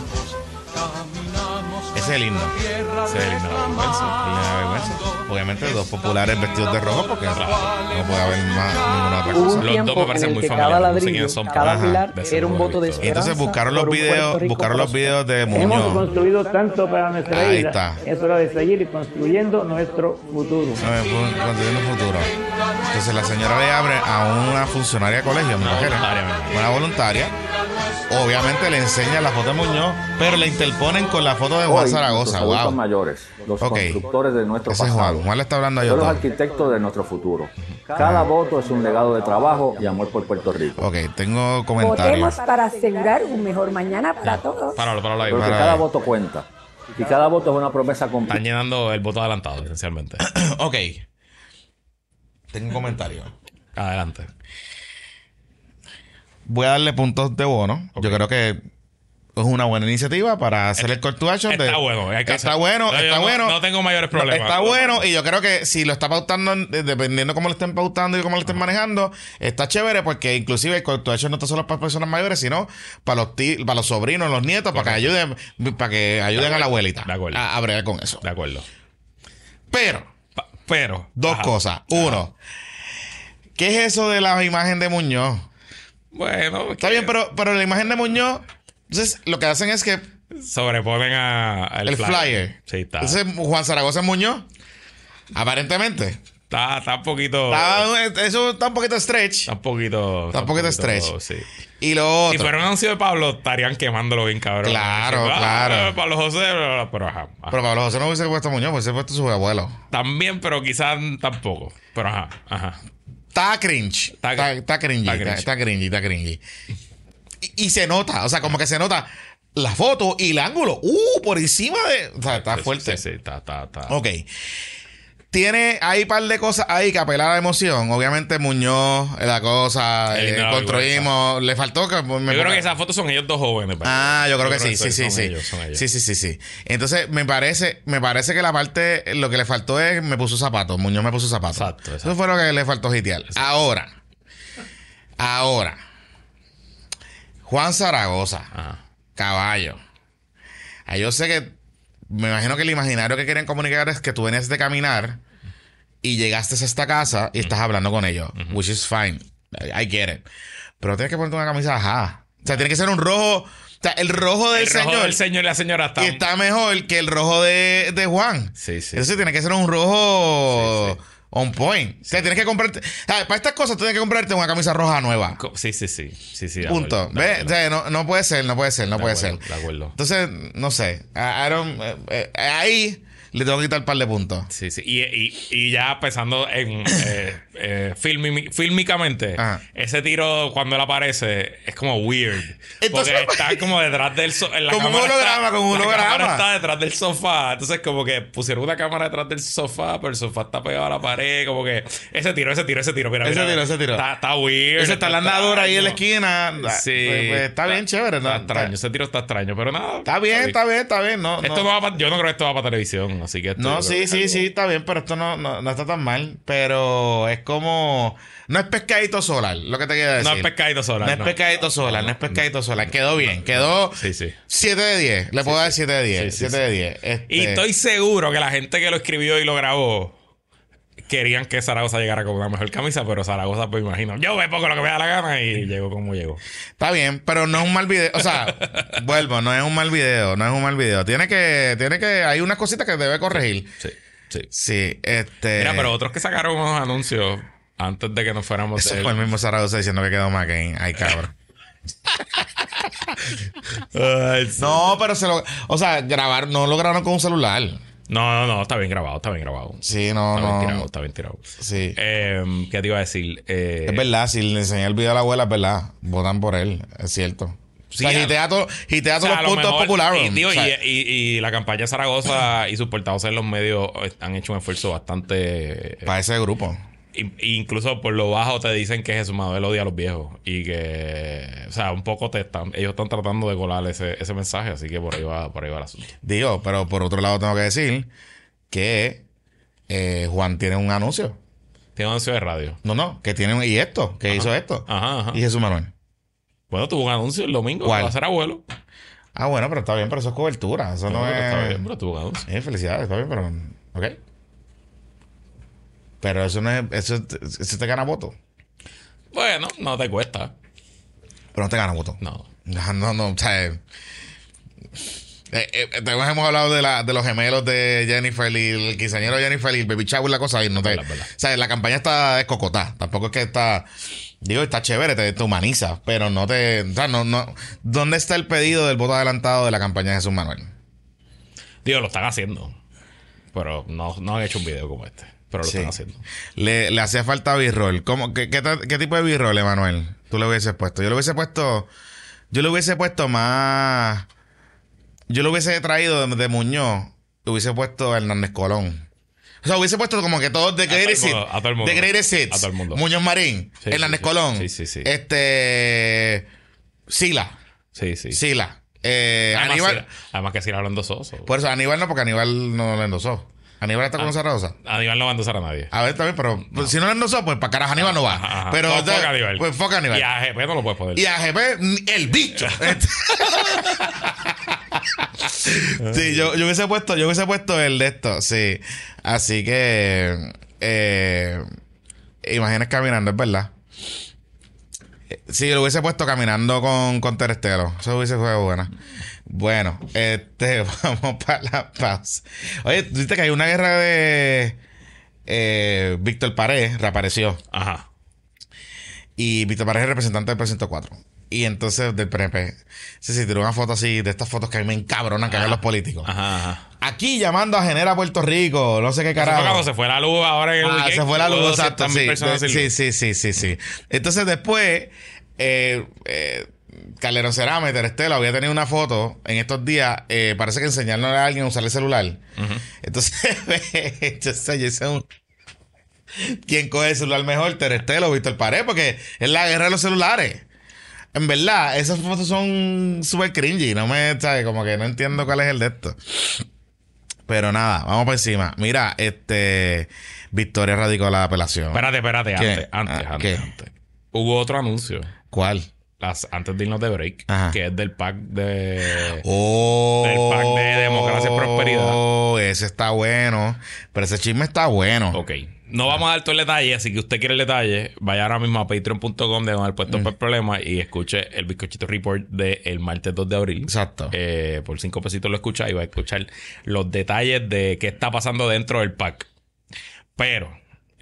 Ese es el himno. Ese es el himno de la vergüenza. El himno de la vergüenza. Obviamente, dos populares vestidos de rojo porque no puede haber ninguna otra Hubo cosa. un Los tiempo dos me parecen en el muy que familiares, cada no sé ladrillo, quiénes son, cada pero pilar de seguro era un voto de lo he visto. Y entonces esperanza buscaron los por un Puerto Rico videos de Hemos Muñoz. construido tanto para nuestra Ahí vida. está. Es hora de seguir construyendo nuestro futuro. Construyendo un futuro. Entonces la señora le abre a una funcionaria de colegio, me imagino. Una voluntaria. Obviamente le enseña la foto de Muñoz, pero le interponen con la foto de Juan Zaragoza. Los adultos Wow. mayores, los Ok. constructores de nuestro Ese es pasado. Juan. Juan le está hablando a ellos Son los dos. arquitectos de nuestro futuro. Cada voto es un legado de trabajo y amor por Puerto Rico. Ok, tengo comentarios. Votemos para asegurar un mejor mañana para todos. Páralo ahí. Porque para cada ver. voto cuenta. Y cada voto es una promesa Están completa. llenando el voto adelantado, esencialmente. Ok. Tengo un comentario. Adelante. Voy a darle puntos de bono. Ok. Yo creo que es una buena iniciativa para hacer el call to action. Está bueno. Hay que Está hacer. bueno, No, está yo bueno. No tengo mayores problemas. Está bueno y yo creo que si lo está pautando, dependiendo cómo lo estén pautando y cómo lo estén manejando, está chévere porque inclusive el call to action no está solo para personas mayores, sino para los sobrinos, los nietos, para que ayuden a la abuelita De acuerdo. a bregar con eso. De acuerdo. Pero, dos Ajá. cosas. Uno, ¿qué es eso de la imagen de Muñoz? Bueno, Está bien, pero la imagen de Muñoz, entonces lo que hacen es que sobreponen al el flyer. Sí, está. Entonces, Juan Zaragoza es Muñoz, aparentemente. Está un poquito. Eso está un poquito stretch. Está un poquito stretch. Sí. Y lo otro. Si fuera un anuncio de Pablo, estarían quemándolo bien, cabrón. Claro, Diciendo, claro. Pablo José, pero ajá. Pero Pablo José no hubiese puesto Muñoz, hubiese puesto su abuelo. También, pero quizás tampoco. Pero ajá. Está cringy. Está cringy. Y se nota, o sea, como que se nota la foto y el ángulo. Por encima de. O sea, está fuerte. Sí, está. Ok. Hay un par de cosas ahí que apelar a la emoción. Obviamente Muñoz, la cosa, construimos. Le faltó que... Yo creo que esas fotos son ellos dos jóvenes. Yo creo que sí. Son ellos. Sí. Entonces, me parece que la parte... Lo que le faltó es... Me puso zapatos. Muñoz me puso zapatos. Exacto. Eso fue lo que le faltó hitear. Ahora. Juan Zaragoza. Ajá. Caballo. Yo sé que... Me imagino que el imaginario que quieren comunicar es que tú venías de caminar y llegaste a esta casa y estás hablando con ellos. Which is fine. I get it. Pero tienes que ponerte una camisa ajá. O sea, tiene que ser un rojo. O sea, el rojo del señor. El rojo del señor y la señora está mejor que el rojo de Juan. Sí. Entonces tiene que ser un rojo... Sí. On point. O sea, tienes que comprarte... para estas cosas tú tienes que comprarte una camisa roja nueva. Sí. Punto. ¿Ves? O sea, no puede ser. De acuerdo. Entonces, no sé. Ahí le tengo que quitar un par de puntos. Sí. Y ya pensando en fílmicamente, ese tiro cuando él aparece es como weird. Entonces, porque está como detrás del sofá. Como un holograma. La cámara está detrás del sofá. Entonces, como que pusieron una cámara detrás del sofá, pero el sofá está pegado a la pared. Como que ese tiro. Mira, ese tiro. Está weird. Ese está la andadura ahí en la esquina. Sí. Pues está bien chévere. Está extraño. Ese tiro está extraño, pero nada. Está bien. No, esto no va para, yo no creo que esto va para televisión, así que... Sí, está bien, pero esto no está tan mal. Pero es como... No es pescadito solar, lo que te quiero decir. No es pescadito solar. No es pescadito solar. Quedó bien. Quedó 7 de 10. Le puedo dar 7 de 10. 7 de 10. Y estoy seguro que la gente que lo escribió y lo grabó querían que Zaragoza llegara con una mejor camisa, pero Zaragoza, pues imagino, yo me pongo lo que me da la gana y llegó como llegó. Está bien, pero no es un mal video. O sea, no es un mal video. Tiene que... Hay unas cositas que debe corregir. Sí. Mira, pero otros que sacaron unos anuncios antes de que nos fuéramos... Eso fue el mismo Zaragoza diciendo que quedó McCain. Ay, cabrón. No, pero o sea, no lo grabaron con un celular. No, está bien grabado. Sí, Está bien tirado. Sí. ¿Qué te iba a decir? Es verdad, si le enseñé el video a la abuela, es verdad. Votan por él, es cierto. Sí, o sea, hitea todos los puntos populares. Y la campaña Zaragoza y sus portavoces en los medios han hecho un esfuerzo bastante... para ese grupo. Incluso por lo bajo te dicen que Jesús Manuel odia a los viejos y que, o sea, un poco ellos están tratando de colar ese mensaje, así que por ahí va el asunto. Digo, pero por otro lado tengo que decir que Juan tiene un anuncio. Tiene un anuncio de radio. No, que tiene hizo esto. Ajá. Y Jesús Manuel. Bueno, tuvo un anuncio el domingo. ¿Cuál? Que va a ser abuelo. Bueno, pero está bien, pero eso es cobertura. Eso no es... Está bien, pero tuvo un anuncio. Felicidades, está bien, pero... Ok. Pero eso no es... Eso te gana voto. Bueno, no te cuesta. Pero no te gana voto. No. O sea... hemos hablado de los gemelos de Jennifer y el quinceañero de Jennifer y el baby shower y la cosa. Y no te... Verdad. O sea, la campaña está escocotada. Tampoco es que está... Digo, está chévere, te humaniza. Pero no te... O sea, no... ¿Dónde está el pedido del voto adelantado de la campaña de Jesús Manuel? Digo, lo están haciendo. Pero no han hecho un video como este. Pero lo están haciendo. Le hacía falta B-roll. ¿Qué tipo de B-roll, Emanuel? Tú le hubieses puesto. Yo le hubiese puesto más... Yo lo hubiese traído de Muñoz. Le hubiese puesto a Hernández Colón. O sea, hubiese puesto como que todos de Greatest Hits. A todo el mundo. De Greatest Hits. A todo el mundo. Muñoz Marín. Hernández Colón. Sí. Sila. Sí. Sila. Aníbal. Además que Sila lo endosó. Por eso, Aníbal no, porque Aníbal no lo endosó. Aníbal está con Zaragoza. Aníbal no va a endosar a nadie. A ver, también, pero si no lo endosó, pues para carajo Aníbal no va. Ajá. Pero Foca Aníbal. Pues foca Aníbal. Y a GP no lo puedes poner. Y a GP, el bicho. Sí, yo hubiese puesto el de esto, sí. Así que imágenes caminando, es verdad. Sí, yo lo hubiese puesto caminando con Terestelo. Eso hubiese sido buena. Bueno, vamos para la pausa. Oye, ¿tú viste que hay una guerra de Víctor Paredes reapareció. Ajá. Y Víctor Paredes es representante del precinto 4. Y entonces del PNP se tiró una foto así, de estas fotos que a mí me encabronan que hagan los políticos. Ajá. Aquí llamando a Genera Puerto Rico, no sé qué carajo. Cuando se fue la luz ahora en el weekend. Se fue la luz, exacto. 200.000 personas sin luz. Sí. Entonces después, Calderón Cerame, Terestelo, había tenido una foto en estos días. Parece que enseñarle a alguien a usar el celular. Entonces, ¿quién coge el celular mejor? Terestelo o Víctor Paredes, porque es la guerra de los celulares. En verdad, esas fotos son súper cringy. No me, ¿sabes? Como que no entiendo cuál es el de esto. Pero nada, vamos por encima. Mira, Victoria radicó la apelación. Espérate, antes. Hubo otro anuncio. ¿Cuál? Antes de irnos de break, Ajá. que es del PAC de... Del PAC de Democracia y Prosperidad. Ese está bueno. Pero ese chisme está bueno. Ok. No vamos a dar todo el detalle, así que usted quiere el detalle, vaya ahora mismo a patreon.com de el puesto por problema y escuche el Bizcochito Report del martes 2 de abril. Exacto. Por 5 pesitos lo escucha y va a escuchar los detalles de qué está pasando dentro del PAC. Pero...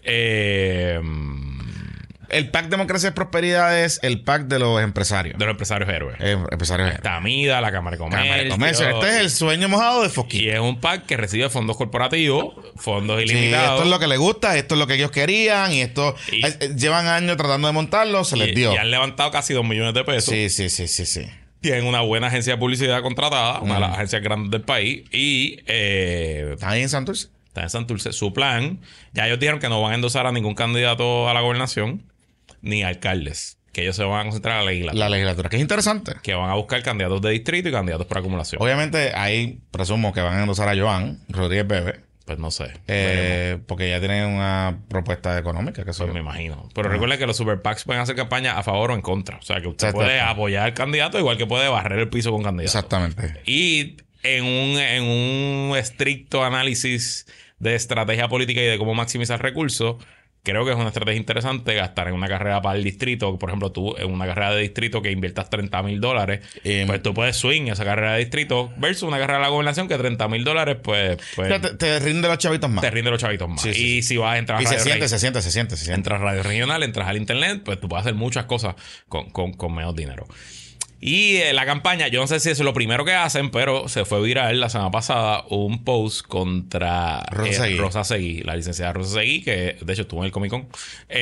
el PAC Democracia y Prosperidad es el PAC de los empresarios. De los empresarios héroes. Empresarios héroes. Está Amida, la Cámara de Comercio. Este es el sueño mojado de Foquín. Y es un PAC que recibe fondos corporativos, fondos Sí, ilimitados. esto es lo que les gusta, esto es lo que ellos querían y esto llevan años tratando de montarlo, se les dio. Y han levantado casi 2 millones de pesos. Sí. Tienen una buena agencia de publicidad contratada, una de las agencias grandes del país. Y ¿Están ahí en Santurce? está en Santurce. Su plan, ya ellos dijeron que no van a endosar a ningún candidato a la gobernación ni alcaldes, que ellos se van a concentrar en la legislatura. La legislatura, que es interesante. Que van a buscar candidatos de distrito y candidatos por acumulación. Obviamente ahí presumo que van a endosar a Joan Rodríguez Bebe. Pues no sé. Porque ya tienen una propuesta económica, que Pues me imagino. Pero recuerden que los super PACs pueden hacer campaña a favor o en contra. O sea, que usted puede apoyar al candidato igual que puede barrer el piso con candidato. Exactamente. Y en un estricto análisis de estrategia política y de cómo maximizar recursos, creo que es una estrategia interesante gastar en una carrera para el distrito. Por ejemplo, tú en una carrera de distrito que inviertas $30,000, pues tú puedes swing esa carrera de distrito versus una carrera de la gobernación que $30,000, pues te rinde los chavitos más. te rinde los chavitos más. Sí. Y si vas a entrar a Y radio se siente. entras a radio regional, entras al internet, pues tú puedes hacer muchas cosas con menos dinero. Y la campaña, yo no sé si eso es lo primero que hacen, pero se fue viral la semana pasada un post contra Rosa Seguí, la licenciada Rosa Seguí, que de hecho estuvo en el Comic Con.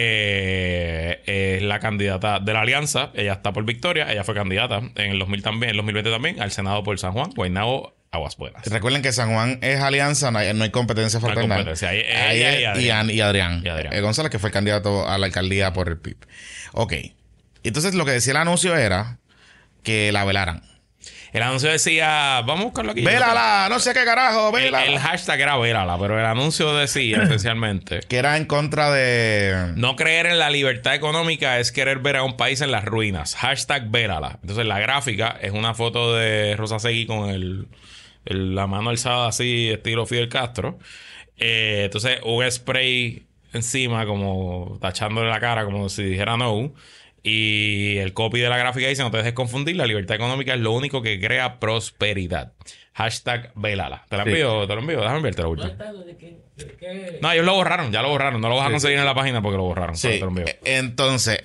Es la candidata de la alianza. Ella está por Victoria. Ella fue candidata en el 2020 también al Senado por San Juan, Guaynabo, Aguas Buenas. Recuerden que San Juan es alianza, no hay competencia fraternal. No hay competencia. Y Adrián. González, que fue el candidato a la alcaldía por el PIB. Ok. Entonces lo que decía el anuncio era que la velaran. El anuncio decía, vamos a buscarlo aquí. Vélala, no sé qué carajo, vélala. El hashtag era vélala, pero el anuncio decía esencialmente que era en contra de... no creer en la libertad económica es querer ver a un país en las ruinas. Hashtag vélala. Entonces la gráfica es una foto de Rosa Seguí con la mano alzada así, estilo Fidel Castro. Entonces un spray encima como tachándole la cara como si dijera no. Y el copy de la gráfica dice, no te dejes confundir, la libertad económica es lo único que crea prosperidad. Hashtag velala. ¿Te lo envío? Déjame enviarte la última. No, ellos lo borraron, ya lo borraron. No lo vas a conseguir en la página porque lo borraron. Sí. Te lo envío. Entonces,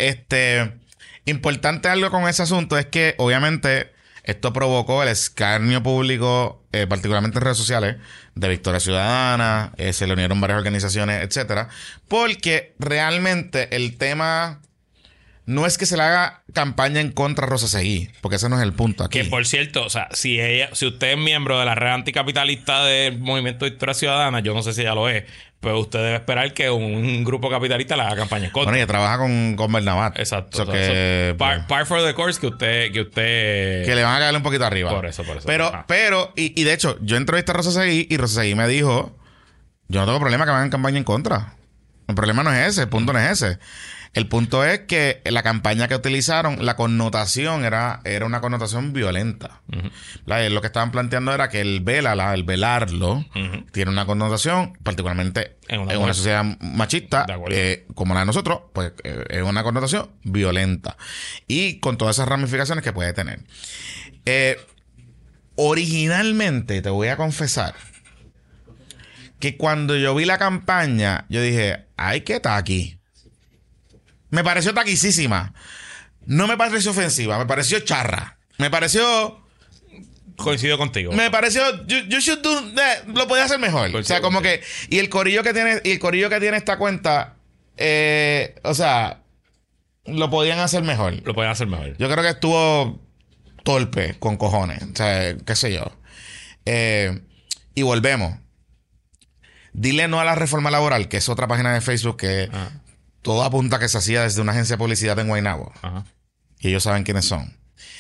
importante algo con ese asunto es que obviamente esto provocó el escarnio público, particularmente en redes sociales, de Victoria Ciudadana, se le unieron varias organizaciones, etcétera, porque realmente el tema no es que se le haga campaña en contra de Rosa Seguí, porque ese no es el punto aquí. Que por cierto, o sea, si usted es miembro de la red anticapitalista del Movimiento de Victoria Ciudadana, yo no sé si ya lo es, pero usted debe esperar que un grupo capitalista le haga campaña en contra. Bueno, ella trabaja con Bernabat. Exacto. Par for the course que usted que le van a caerle un poquito arriba. Por eso. Pero y de hecho, yo entrevisté a Rosa Seguí y Rosa Seguí me dijo, yo no tengo problema que me hagan campaña en contra. El problema no es ese, el punto no es ese. El punto es que la campaña que utilizaron, la connotación era una connotación violenta. Lo que estaban planteando era que el velarlo, tiene una connotación, particularmente en una sociedad machista, como la de nosotros, pues es una connotación violenta. Y con todas esas ramificaciones que puede tener. Originalmente, te voy a confesar, que cuando yo vi la campaña, yo dije, ay, qué taqui. Me pareció taquicísima. No me pareció ofensiva, me pareció charra. Me pareció... Coincido contigo. Me pareció... You should do that. Lo podía hacer mejor. Coincido o sea, como contigo. que... Y el corillo que tiene esta cuenta... o sea... Lo podían hacer mejor. Lo pueden hacer mejor. Yo creo que estuvo torpe con cojones. O sea, qué sé yo. Y volvemos. Dile no a la reforma laboral, que es otra página de Facebook que todo apunta que se hacía desde una agencia de publicidad en Guaynabo. Ajá. Y ellos saben quiénes son.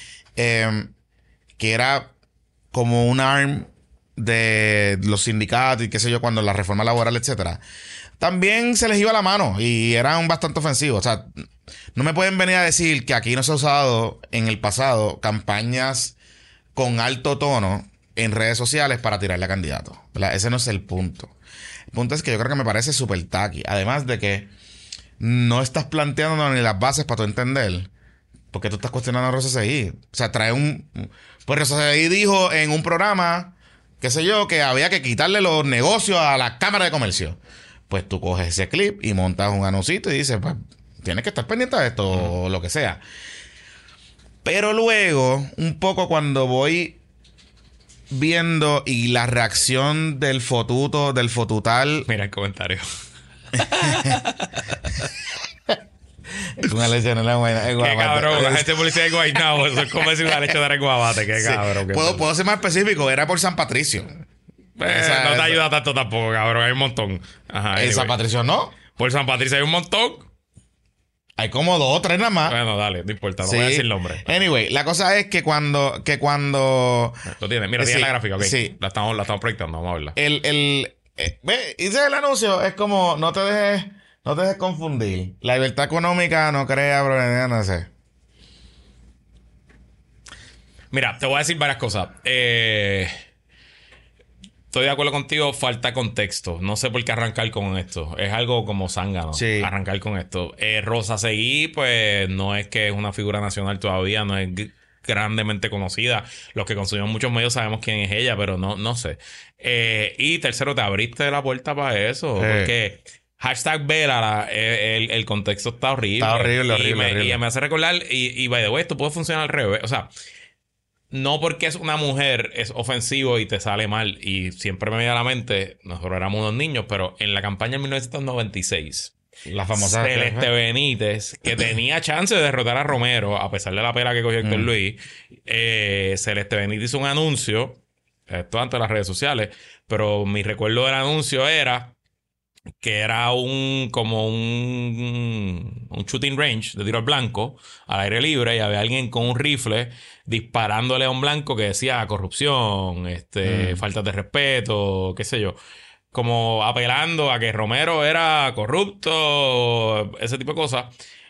Que era como un arm de los sindicatos y qué sé yo, cuando la reforma laboral, etcétera. También se les iba la mano y eran bastante ofensivos. O sea, no me pueden venir a decir que aquí no se ha usado en el pasado campañas con alto tono en redes sociales para tirarle a candidatos, ¿verdad? Ese no es el punto. El punto es que yo creo que me parece súper tacky. Además de que no estás planteando ni las bases para tu entender. Porque tú estás cuestionando a RCCI. O sea, trae un... Pues RCCI dijo en un programa, qué sé yo, que había que quitarle los negocios a la Cámara de Comercio. Pues tú coges ese clip y montas un anuncito y dices, pues, tienes que estar pendiente de esto o lo que sea. Pero luego, un poco cuando voy viendo y la reacción del fotutal... Mira el comentario. Una leche en la buena. Qué cabrón, la gente de policía de Guaynabo. Eso es como decir una leche de guabate. Qué cabrón. Qué Puedo ser más específico. Era por San Patricio. no te ayuda tanto tampoco, cabrón. Hay un montón. Ajá. En Anyway. San Patricio no. Por San Patricio hay un montón. Hay como 2 o 3 nada más. Bueno, dale, no importa. No Sí. voy a decir nombre. Anyway, la cosa es que cuando Lo tienes. Mira, tiene sí, la gráfica, ok. sí. La estamos proyectando. Vamos a verla. ve, hice el anuncio, es como no te dejes confundir. La libertad económica no crea problemas, no sé. Mira, te voy a decir varias cosas. Estoy de acuerdo contigo, falta contexto. No sé por qué arrancar con esto. Es algo como zángano. Sí. Arrancar con esto. Rosa Seguí, pues no es que es una figura nacional todavía, no es grandemente conocida. Los que consumimos muchos medios sabemos quién es ella, pero no sé. Y tercero, te abriste la puerta para eso. Porque hashtag Vela, el contexto está horrible. Está horrible, y horrible. Y me hace recordar, y by the way, esto puede funcionar al revés. O sea, no porque es una mujer es ofensivo y te sale mal. Y siempre me viene a la mente, nosotros éramos unos niños, pero en la campaña de 1996, La famosa Celeste Benítez, que tenía chance de derrotar a Romero, a pesar de la pela que cogió Héctor Luis, Celeste Benítez hizo un anuncio, esto antes de las redes sociales, pero mi recuerdo del anuncio era que era como un shooting range de tiro al blanco, al aire libre, y había alguien con un rifle disparándole a un blanco que decía corrupción, falta de respeto, qué sé yo. Como apelando a que Romero era corrupto, ese tipo de cosas.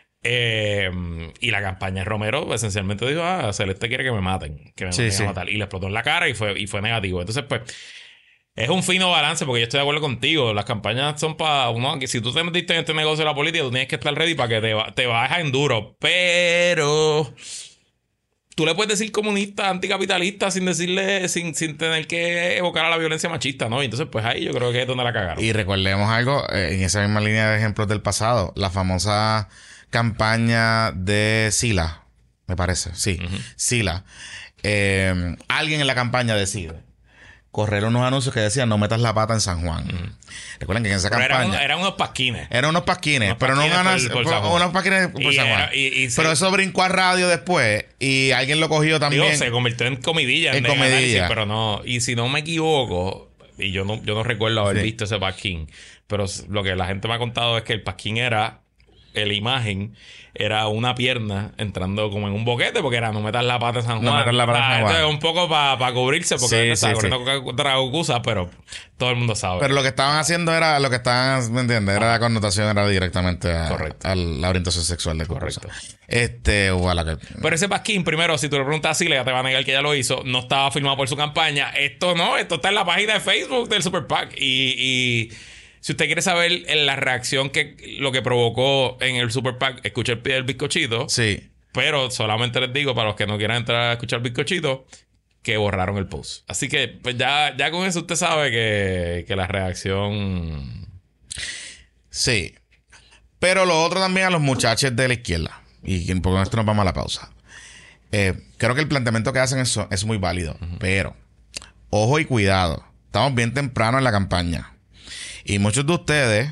Y la campaña de Romero esencialmente dijo, Celeste quiere que me maten, que me vayan a matar. Y le explotó en la cara y fue negativo. Entonces, pues, es un fino balance, porque yo estoy de acuerdo contigo. Las campañas son para uno, que si tú te metiste en este negocio de la política, tú tienes que estar ready para que te bajes en duro. Pero tú le puedes decir comunista, anticapitalista, sin tener que evocar a la violencia machista, ¿no? Y entonces, pues ahí yo creo que es donde la cagaron. Y recordemos algo, en esa misma línea de ejemplos del pasado, la famosa campaña de Sila, me parece, sí, Sila. Alguien en la campaña decide correr unos anuncios que decían no metas la pata en San Juan. Recuerden que en esa campaña eran unos pasquines. eran unos pasquines, pero no pasquines ganas por San Juan. unos pasquines por Y San Juan. Pero eso brincó a radio después y alguien lo cogió también. Digo, se convirtió en comidilla. En de comidilla. análisis, pero no. Y si no me equivoco, y yo no recuerdo haber visto ese pasquín, pero lo que la gente me ha contado es que el pasquín era, la imagen era una pierna entrando como en un boquete, porque era no metas la pata en San Juan. No metas la pata en San Juan. Entonces, un poco para cubrirse, porque está corriendo sí. contra Gokusa, pero todo el mundo sabe. Pero lo que estaban haciendo era lo que estaban, ¿me entiendes? Era la connotación, era directamente a la orientación sexual de Gokusa. Correcto. Ojalá que... Pero ese pasquín, primero, si tú le preguntas así, ya te va a negar que ya lo hizo. No estaba firmado por su campaña. Esto está en la página de Facebook del Super PAC. Y si usted quiere saber la reacción lo que provocó en el Super PAC, escuche el bizcochito. Sí. Pero solamente les digo, para los que no quieran entrar a escuchar el bizcochito, que borraron el post. Así que pues ya con eso usted sabe que la reacción... Sí. Pero lo otro también a los muchachos de la izquierda. Y por esto nos vamos a la pausa. Creo que el planteamiento que hacen es muy válido. Pero, ojo y cuidado. Estamos bien temprano en la campaña. Y muchos de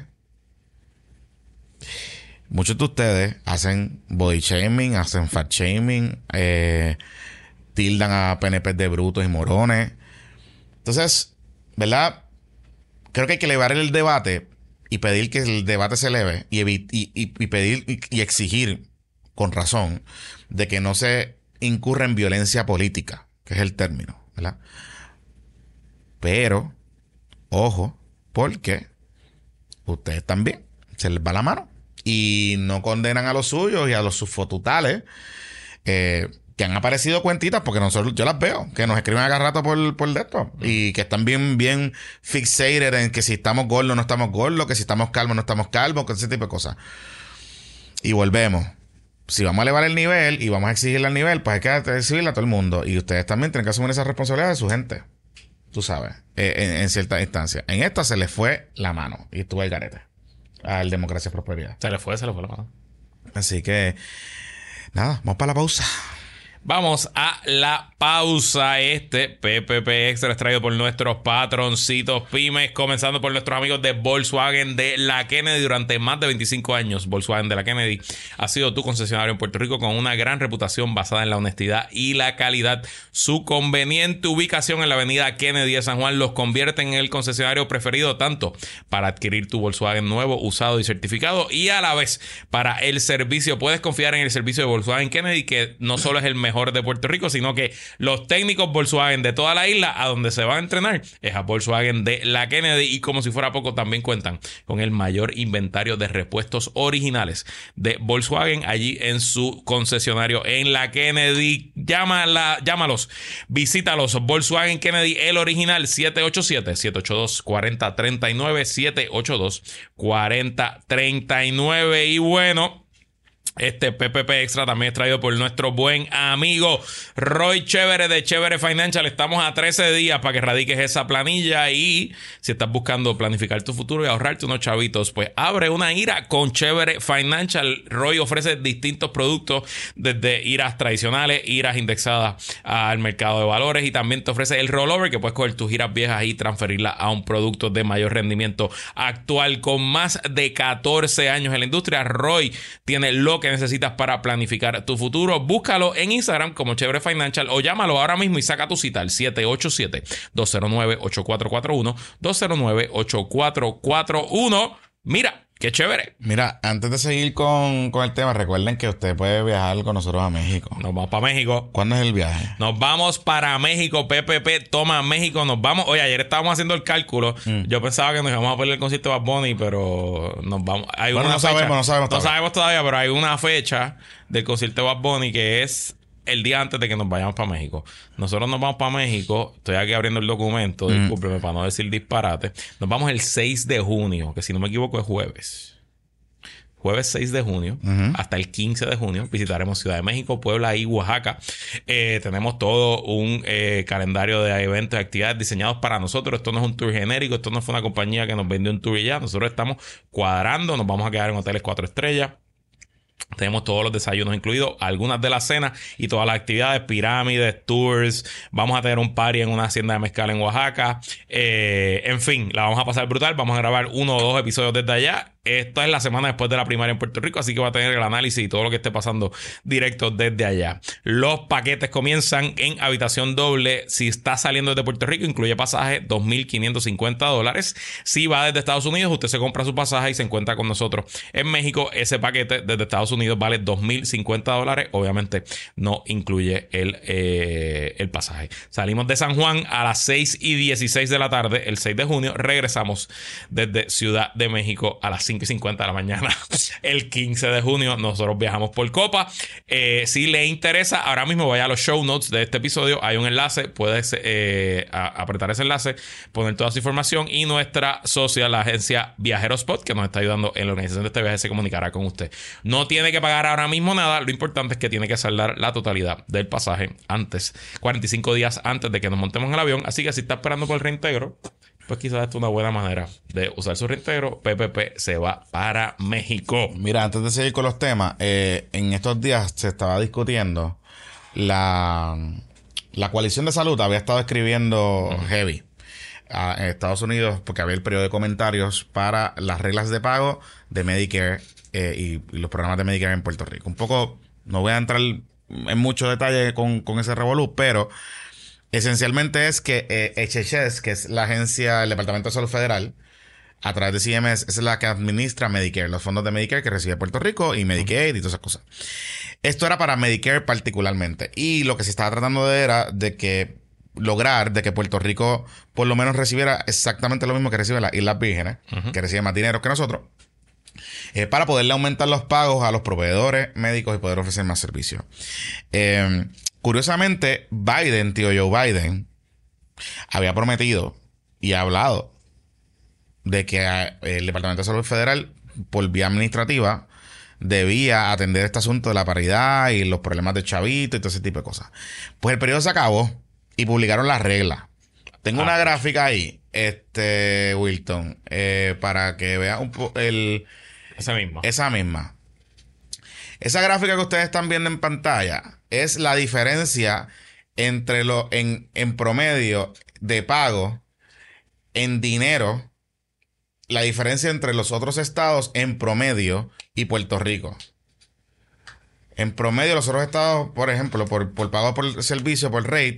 ustedes hacen body shaming, hacen fat shaming, tildan a PNP de brutos y morones. Entonces, ¿verdad? Creo que hay que elevar el debate y pedir que el debate se eleve y pedir y exigir con razón de que no se incurra en violencia política, que es el término, ¿verdad? Pero, ojo, porque ustedes también se les va la mano y no condenan a los suyos y a los subfotutales que han aparecido cuentitas, porque yo las veo, que nos escriben acá rato por de esto y que están bien fixated en que si estamos gordos no estamos gordos, que si estamos calvos no estamos calvos, que ese tipo de cosas. Y volvemos. Si vamos a elevar el nivel y vamos a exigirle al nivel, pues hay que exigirle a todo el mundo. Y ustedes también tienen que asumir esa responsabilidad de su gente. Tú sabes, en ciertas instancias. En esta se les fue la mano y estuvo el garete al Democracia y Prosperidad. Se le fue la mano. Así que, nada, vamos para la pausa. Vamos a la pausa. PPP Extra es traído por nuestros patroncitos pymes, comenzando por nuestros amigos de Volkswagen de la Kennedy. Durante más de 25 años, Volkswagen de la Kennedy ha sido tu concesionario en Puerto Rico con una gran reputación basada en la honestidad y la calidad. Su conveniente ubicación en la avenida Kennedy de San Juan los convierte en el concesionario preferido tanto para adquirir tu Volkswagen nuevo, usado y certificado, y a la vez para el servicio. Puedes confiar en el servicio de Volkswagen Kennedy, que no solo es el mejor de Puerto Rico, sino que los técnicos Volkswagen de toda la isla a donde se van a entrenar es a Volkswagen de la Kennedy, y como si fuera poco también cuentan con el mayor inventario de repuestos originales de Volkswagen allí en su concesionario en la Kennedy. Llámalos, visítalos. Volkswagen Kennedy, el original, 787-782-4039, 782-4039. Y bueno, PPP Extra también es traído por nuestro buen amigo Roy Chévere de Chévere Financial. Estamos a 13 días para que radiques esa planilla, y si estás buscando planificar tu futuro y ahorrarte unos chavitos, pues abre una IRA con Chévere Financial. Roy ofrece distintos productos, desde IRAs tradicionales, IRAs indexadas al mercado de valores, y también te ofrece el rollover, que puedes coger tus IRAs viejas y transferirlas a un producto de mayor rendimiento actual. Con más de 14 años en la industria, Roy tiene lo que necesitas para planificar tu futuro. Búscalo en Instagram como Chévere Financial o llámalo ahora mismo y saca tu cita al 787-209-8441, 209-8441. Mira, qué chévere. Mira, antes de seguir con el tema, recuerden que usted puede viajar con nosotros a México. Nos vamos para México. ¿Cuándo es el viaje? Nos vamos para México. PPP toma México. Nos vamos. Oye, ayer estábamos haciendo el cálculo. Yo pensaba que nos íbamos a perder el concierto de Bad Bunny, pero nos vamos. Hay bueno, una no fecha. sabemos No sabemos todavía, pero hay una fecha del concierto de Bad Bunny que es el día antes de que nos vayamos para México. Nosotros nos vamos para México. Estoy aquí abriendo el documento. Discúlpeme para no decir disparate. Nos vamos el 6 de junio, que si no me equivoco es jueves. Jueves 6 de junio hasta el 15 de junio visitaremos Ciudad de México, Puebla y Oaxaca. Tenemos todo un calendario de eventos y actividades diseñados para nosotros. Esto no es un tour genérico, esto no fue una compañía que nos vendió un tour y ya. Nosotros estamos cuadrando, nos vamos a quedar en hoteles 4 estrellas. Tenemos todos los desayunos incluidos, algunas de las cenas y todas las actividades, pirámides, tours. Vamos a tener un party en una hacienda de mezcal en Oaxaca. En fin, la vamos a pasar brutal. Vamos a grabar 1 o 2 episodios desde allá. Esta es la semana después de la primaria en Puerto Rico, así que va a tener el análisis y todo lo que esté pasando directo desde allá. Los paquetes comienzan en habitación doble. Si está saliendo desde Puerto Rico, incluye pasaje $2,550. Si va desde Estados Unidos, usted se compra su pasaje y se encuentra con nosotros en México. Ese paquete desde Estados Unidos vale $2,050. Obviamente no incluye el pasaje. Salimos de San Juan a las 6:16 de la tarde el 6 de junio. Regresamos desde Ciudad de México a las 5:50 de la mañana el 15 de junio nosotros viajamos por Copa. Si le interesa, ahora mismo vaya a los show notes de este episodio. Hay un enlace. Puedes apretar ese enlace, poner toda su información y nuestra socia, la agencia Viajerospot, que nos está ayudando en la organización de este viaje, se comunicará con usted. No tiene que pagar ahora mismo nada. Lo importante es que tiene que saldar la totalidad del pasaje antes, 45 días antes de que nos montemos en el avión. Así que si está esperando por el reintegro, pues quizás esta es una buena manera de usar su reintegro. PPP se va para México. Mira, antes de seguir con los temas, en estos días se estaba discutiendo la coalición de salud había estado escribiendo heavy en Estados Unidos porque había el periodo de comentarios para las reglas de pago de Medicare y los programas de Medicare en Puerto Rico. Un poco, no voy a entrar en mucho detalle con ese revolú, pero esencialmente es que HHS, que es la agencia, el Departamento de Salud Federal, a través de CMS, es la que administra Medicare, los fondos de Medicare que recibe Puerto Rico y Medicaid y todas esas cosas. Esto era para Medicare particularmente. Y lo que se estaba tratando era de que lograr de que Puerto Rico por lo menos recibiera exactamente lo mismo que recibe las Islas Vírgenes, que recibe más dinero que nosotros, para poderle aumentar los pagos a los proveedores médicos y poder ofrecer más servicios. Curiosamente, Biden, tío Joe Biden, había prometido y ha hablado de que el Departamento de Salud Federal, por vía administrativa, debía atender este asunto de la paridad y los problemas de chavito y todo ese tipo de cosas. Pues el periodo se acabó y publicaron las reglas. Tengo una gráfica ahí, Wilton, para que vean un poco esa misma. Esa gráfica que ustedes están viendo en pantalla es la diferencia entre en promedio de pago en dinero, la diferencia entre los otros estados en promedio y Puerto Rico. En promedio, los otros estados, por ejemplo, por pago por servicio, por rate,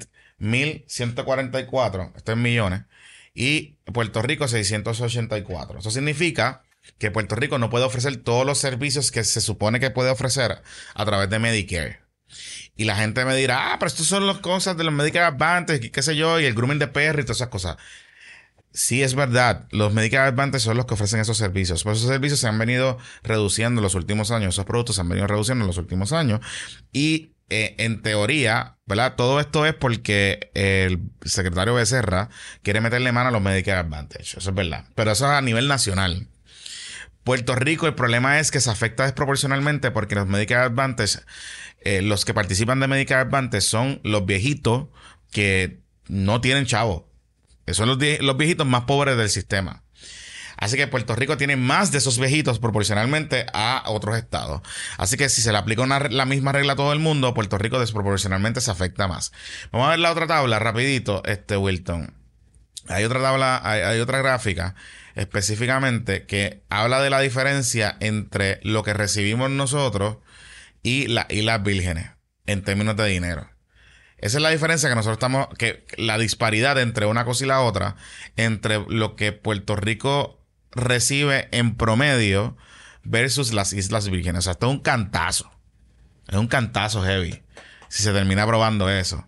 1,144, esto es millones, y Puerto Rico 684. Eso significa que Puerto Rico no puede ofrecer todos los servicios que se supone que puede ofrecer a través de Medicare. Y la gente me dirá, pero estas son las cosas de los Medicare Advantage, qué sé yo, y el grooming de perro y todas esas cosas. Sí, es verdad. Los Medicare Advantage son los que ofrecen esos servicios. Pero esos servicios se han venido reduciendo en los últimos años. Esos productos se han venido reduciendo en los últimos años. Y en teoría, ¿verdad? Todo esto es porque el secretario Becerra quiere meterle mano a los Medicare Advantage. Eso es verdad. Pero eso es a nivel nacional. Puerto Rico, el problema es que se afecta desproporcionalmente porque los Medicare Advantage, los que participan de Medicare Advantage son los viejitos que no tienen chavo. Son los viejitos más pobres del sistema. Así que Puerto Rico tiene más de esos viejitos proporcionalmente a otros estados. Así que si se le aplica la misma regla a todo el mundo, Puerto Rico desproporcionalmente se afecta más. Vamos a ver la otra tabla rapidito, Wilton. Hay otra tabla, hay otra gráfica específicamente que habla de la diferencia entre lo que recibimos nosotros y las Islas Vírgenes en términos de dinero. Esa es la diferencia que nosotros la disparidad entre una cosa y la otra, entre lo que Puerto Rico recibe en promedio versus las Islas Vírgenes. O sea, esto es un cantazo. Es un cantazo heavy si se termina aprobando eso.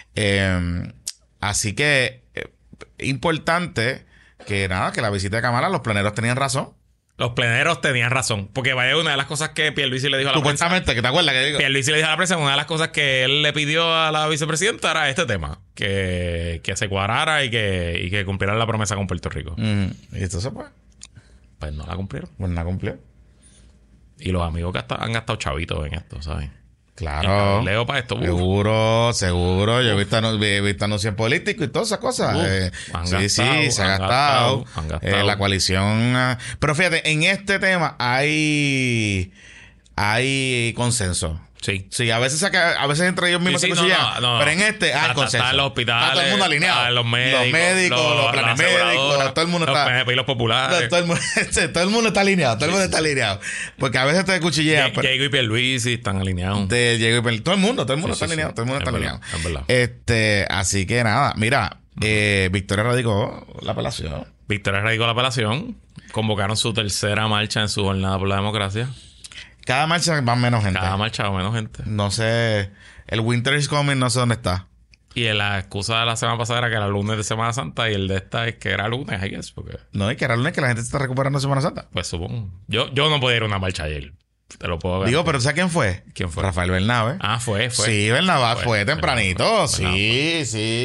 Así que, importante que la visita de Kamala, los planeros tenían razón. Los pleneros tenían razón. Porque vaya, una de las cosas que Pierluisi le dijo a la prensa. Supuestamente, ¿que te acuerdas que digo? Pierluisi le dijo a la prensa, una de las cosas que él le pidió a la vicepresidenta era este tema. Que se cuadrara y que cumplieran la promesa con Puerto Rico. ¿Y esto se puede? Pues no la cumplieron. Pues no la cumplió. Y los amigos que han gastado chavitos en esto, ¿sabes? Claro. Leo para esto. Seguro. Yo he visto anuncios políticos y todas esas cosas. Se ha gastado. La coalición. Pero fíjate, en este tema hay consenso. Sí, a veces entre ellos mismos se cuchillan. Pero en este hay consenso. Está en los hospitales. Está todo el mundo alineado. Los médicos, los planes médicos. Todo el mundo está. Los PNP y los populares. Todo el mundo está alineado. Todo el mundo está alineado. Porque a veces te cuchillean. Diego y Pierluisi están alineados. Todo el mundo está alineado. Todo el mundo está alineado. Es verdad. Así que nada. Mira, Victoria radicó la apelación. Convocaron su tercera marcha en su jornada por la democracia. Cada marcha va menos gente. Cada marcha va menos gente. No sé. El Winter is Coming, no sé dónde está. Y la excusa de la semana pasada era que era lunes de Semana Santa y el de esta es que era lunes, I guess, porque... No, y que era el lunes que la gente se está recuperando de Semana Santa. Pues supongo. Yo no podía ir a una marcha ayer. Te lo puedo ver. Digo, pero ¿sabes quién fue? ¿Quién fue? Rafael Bernabe. Ah, fue. Sí, Bernabe fue tempranito. Fue.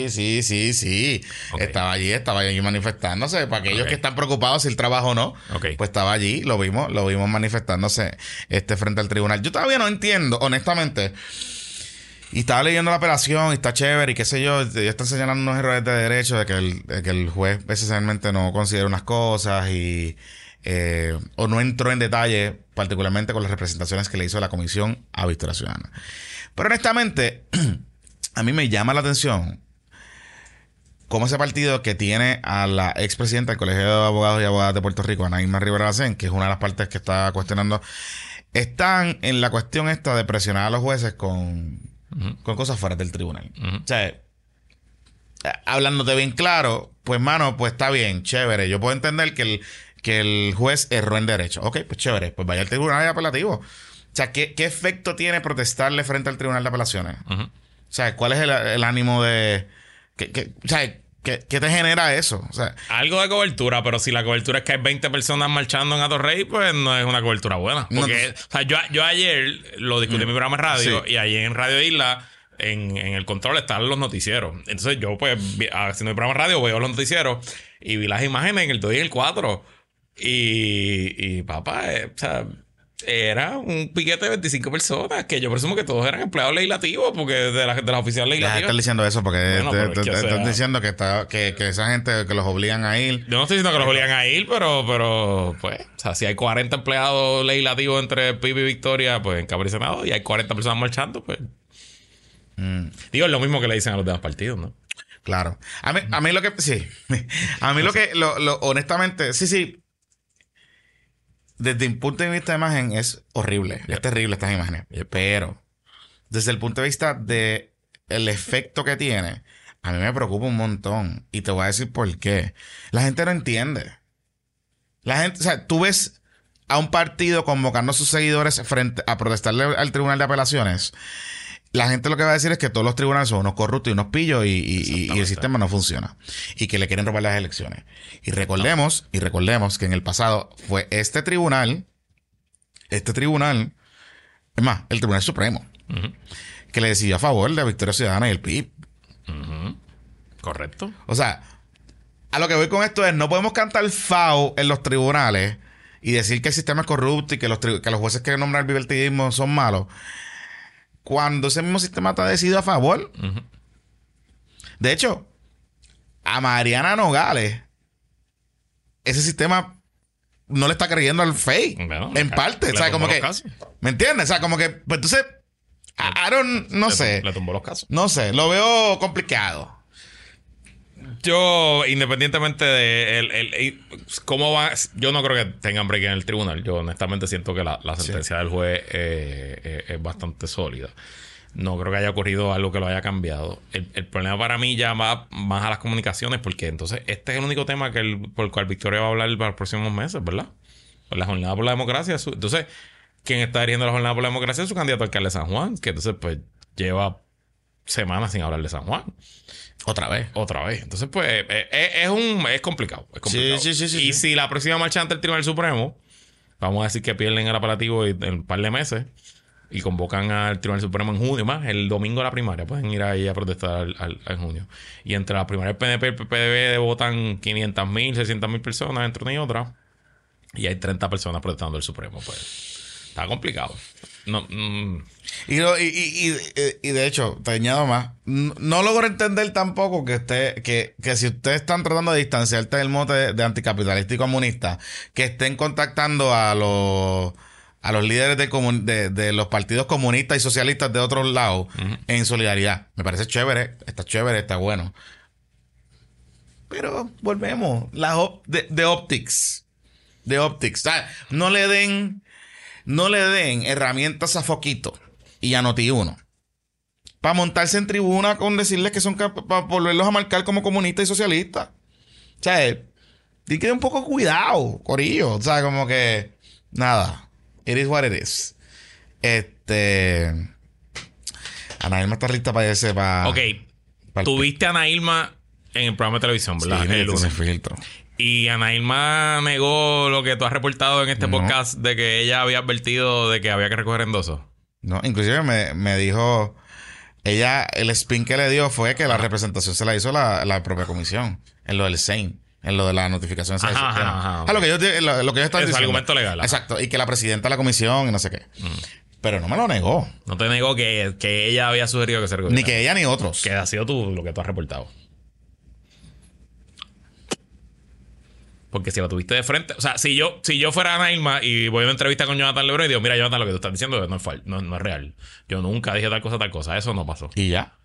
Sí. Ok. Estaba allí manifestándose. Para aquellos Ok. que están preocupados si el trabajo o no, Ok. pues estaba allí, lo vimos manifestándose frente al tribunal. Yo todavía no entiendo, honestamente. Y estaba leyendo la apelación y está chévere y qué sé yo. Ya están señalando unos errores de derecho de que el juez esencialmente no considera unas cosas o no entró en detalle, particularmente con las representaciones que le hizo la Comisión a Victoria Ciudadana. Pero honestamente, a mí me llama la atención cómo ese partido que tiene a la expresidenta del Colegio de Abogados y Abogadas de Puerto Rico, Ana Irma Rivera Lacén, que es una de las partes que está cuestionando, están en la cuestión esta de presionar a los jueces con cosas fuera del tribunal. O sea, hablándote bien claro, pues mano, pues está bien, chévere. Yo puedo entender que el juez erró en derecho. Ok, pues chévere, pues vaya al tribunal de apelativo. O sea, ¿qué efecto tiene protestarle frente al tribunal de apelaciones? O sea, ¿cuál es el ánimo de... o sea, ¿qué te genera eso? O sea, Algo de cobertura, pero si la cobertura es que hay 20 personas marchando en Atorrey, pues no es una cobertura buena. Porque, o sea, yo ayer lo discutí en mi programa de radio y ayer en Radio Isla, en el control están los noticieros. Entonces yo, pues, haciendo mi programa de radio, veo los noticieros y vi las imágenes en el 2 y el 4. Y papá, o sea, era un piquete de 25 personas que yo presumo que todos eran empleados legislativos, porque de las oficiales deja de legislativas. estar diciendo eso porque Bueno, pero es que, o sea, estás diciendo que esa gente que los obligan a ir. Yo no estoy diciendo que los obligan a ir, pero pues, o sea, si hay 40 empleados legislativos entre PIB y Victoria, pues en Cámara y Senado, y hay 40 personas marchando, pues. Digo, es lo mismo que le dicen a los demás partidos, ¿no? Claro. A mí lo que... Sí. A mí lo que... honestamente... Sí. Desde un punto de vista de imagen es horrible. Es terrible estas imágenes. Pero desde el punto de vista de el efecto que tiene, a mí me preocupa un montón. Y te voy a decir por qué. La gente no entiende. La gente... O sea, tú ves a un partido convocando a sus seguidores frente a protestarle al Tribunal de Apelaciones. La gente lo que va a decir es que todos los tribunales son unos corruptos y unos pillos y el sistema no funciona. Y que le quieren robar las elecciones. Y recordemos que en el pasado fue este tribunal, es más, el Tribunal Supremo, que le decidió a favor de Victoria Ciudadana y el PIB. Correcto. O sea, a lo que voy con esto es, no podemos cantar FAO en los tribunales y decir que el sistema es corrupto y que los jueces que nombran el bipartidismo son malos, cuando ese mismo sistema está decidido a favor. De hecho, a Mariana Nogales, ese sistema no le está creyendo al FEI. Bueno, en parte. O sea, como que... ¿Me entiendes? O sea, como que... Pues entonces... No sé. Le tumbó los casos. No sé. Lo veo complicado. Yo, independientemente de cómo va, yo no creo que tengan break en el tribunal. Yo honestamente siento que la sentencia del juez es bastante sólida. No creo que haya ocurrido algo que lo haya cambiado. El problema para mí ya va más a las comunicaciones, porque entonces este es el único tema por el cual Victoria va a hablar para los próximos meses, ¿verdad? Por la Jornada por la Democracia. Entonces, ¿quién está dirigiendo la Jornada por la Democracia? Es su candidato a alcalde de San Juan, que entonces pues lleva semanas sin hablar de San Juan. Otra vez. Entonces, pues, es complicado. Sí. Y si la próxima marcha ante el Tribunal Supremo, vamos a decir que pierden el apelativo en un par de meses y convocan al Tribunal Supremo en junio, más el domingo de la primaria, pueden ir ahí a protestar en junio. Y entre la primaria del PNP y el PPD votan 500,000, 600,000 personas entre una y otra. Y hay 30 personas protestando el Supremo, pues. Está complicado. Y de hecho, te añado más. No logro entender tampoco que si ustedes están tratando de distanciarte del mote de anticapitalista y comunista, que estén contactando a los líderes de los partidos comunistas y socialistas de otros lados en solidaridad. Me parece chévere, está bueno. Pero volvemos. De optics. O sea, no le den herramientas a Foquito y a Noti1 para montarse en tribuna con decirles que son para volverlos a marcar como comunistas y socialistas. O sea, tiene que tener un poco de cuidado, corillo. O sea, como que nada. It is what it is. Ana Irma está lista para Ok. Tuviste a Ana Irma en el programa de televisión, ¿verdad? Sí, El lunes. ese filtro. Y Ana Irma negó lo que tú has reportado en este podcast de que ella había advertido de que había que recoger endosos. No, inclusive me dijo... Ella, el spin que le dio fue que la representación se la hizo la propia comisión. En lo del SEIN. En lo de la notificación. Ajá, lo que yo estaba diciendo. Es argumento legal. Exacto. Y que la presidenta de la comisión y no sé qué. Pero no me lo negó. No te negó que ella había sugerido que se recogiera. Ni que ella ni otros. Que ha sido lo que tú has reportado. Porque si la tuviste de frente... O sea, si yo fuera Ana Irma y voy a una entrevista con Jonathan Lebron y digo, mira, Jonathan, lo que tú estás diciendo no es real. Yo nunca dije tal cosa. Eso no pasó. Y ya.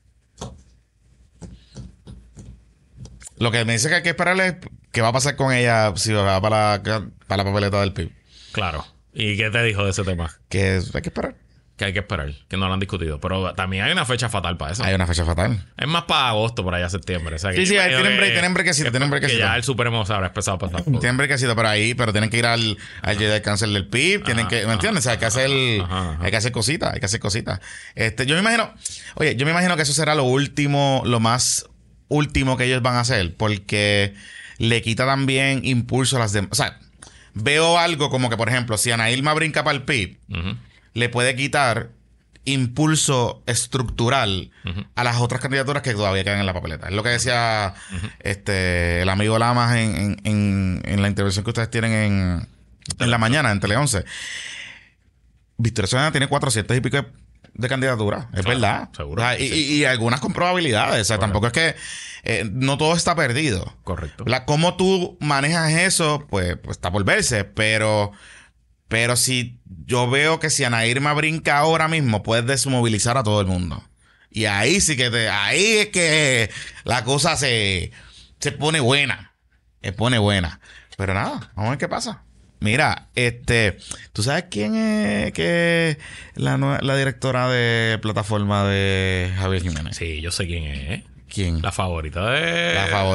Lo que me dice que hay que esperar es qué va a pasar con ella si va para la papeleta del PIB. Claro. ¿Y qué te dijo de ese tema? Que hay que esperar. Que hay que esperar. Que no lo han discutido. Pero también hay una fecha fatal para eso. Hay una fecha fatal. Es más para agosto, por allá septiembre. O sea, Sí, tienen brequecito. Que ya el Supremo se habrá empezado a pasar. Tienen brequecito pero tienen que ir al Jedi Cancel del PIB, tienen que, ¿me entiendes? O sea, hay que hacer cositas, yo me imagino que eso será lo más último que ellos van a hacer, porque le quita también impulso a las demás. O sea, veo algo como que, por ejemplo, si Ana Irma brinca para el PIB, le puede quitar impulso estructural a las otras candidaturas que todavía quedan en la papeleta. Es lo que decía el amigo Lamas en la intervención que ustedes tienen en la mañana en Tele 11. Victoria Ciudadana tiene 400 y pico de candidaturas. Es verdad. Seguro. O sea, y algunas con probabilidades. O sea, tampoco es que no todo está perdido. Correcto. Cómo tú manejas eso, pues está por verse. Pero si yo veo que si Ana Irma brinca ahora mismo, puedes desmovilizar a todo el mundo. Y ahí sí que ahí es que la cosa se pone buena. Se pone buena. Pero nada, vamos a ver qué pasa. Mira, ¿tú sabes quién es la directora de plataforma de Javier Jiménez? Sí, yo sé quién es. ¿Quién? La favorita de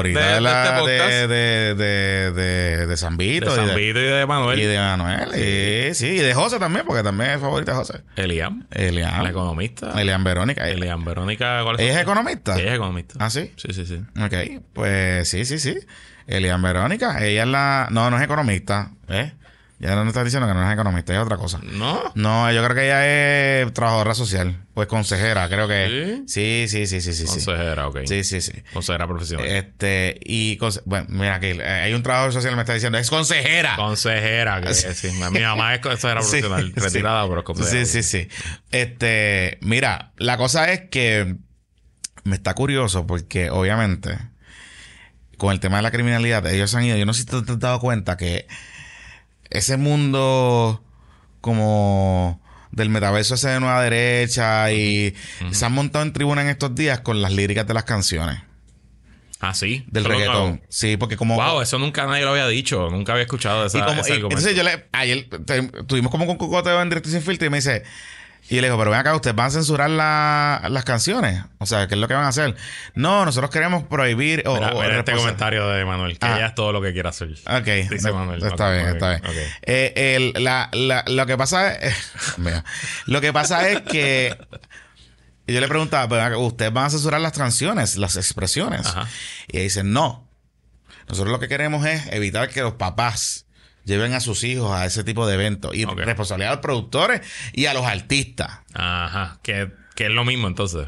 de Zambito. De Zambito y de Manuel. Y de Manuel. Sí, y de José también, porque también es favorita de José. Elian. La economista. Elian Verónica. Elian Verónica, ¿cuál es? ¿Ella es economista? Ella es economista. ¿Ah, sí? Sí. Ok, pues sí. Elian Verónica, ella es no es economista, ¿eh? Ya no estás diciendo que no es economista, es otra cosa. ¿No? No, yo creo que ella es trabajadora social. Pues consejera, creo que. Sí. Consejera, ok. Sí. Consejera profesional. Bueno, mira aquí, hay un trabajador social que me está diciendo, es consejera. Consejera, que sí. Mi mamá es consejera profesional, retirada, pero es consejera. Sí. Mira, la cosa es que me está curioso porque obviamente con el tema de la criminalidad, ellos han ido, yo no sé si te has dado cuenta que ese mundo como del metaverso ese de nueva derecha y se han montado en tribuna en estos días con las líricas de las canciones. Ah, sí. Del reggaetón. Sí, porque como... Wow, eso nunca nadie lo había dicho. Nunca había escuchado ese argumento. Entonces ayer tuvimos como un cocoteo en Directo Sin Filtro y me dice... Y le digo, pero ven acá, ¿ustedes van a censurar las canciones? O sea, ¿qué es lo que van a hacer? No, nosotros queremos prohibir... Mira este comentario de Manuel, que ella es todo lo que quiere hacer. Ok. Dice Manuel. Está bien. Okay. Lo que pasa es... lo que pasa es que... Yo le preguntaba, pero ¿ustedes van a censurar las canciones, las expresiones? Ajá. Y ella dice, no. Nosotros lo que queremos es evitar que los papás lleven a sus hijos a ese tipo de eventos. Y responsabilidad a los productores y a los artistas. Ajá. Que es lo mismo, entonces.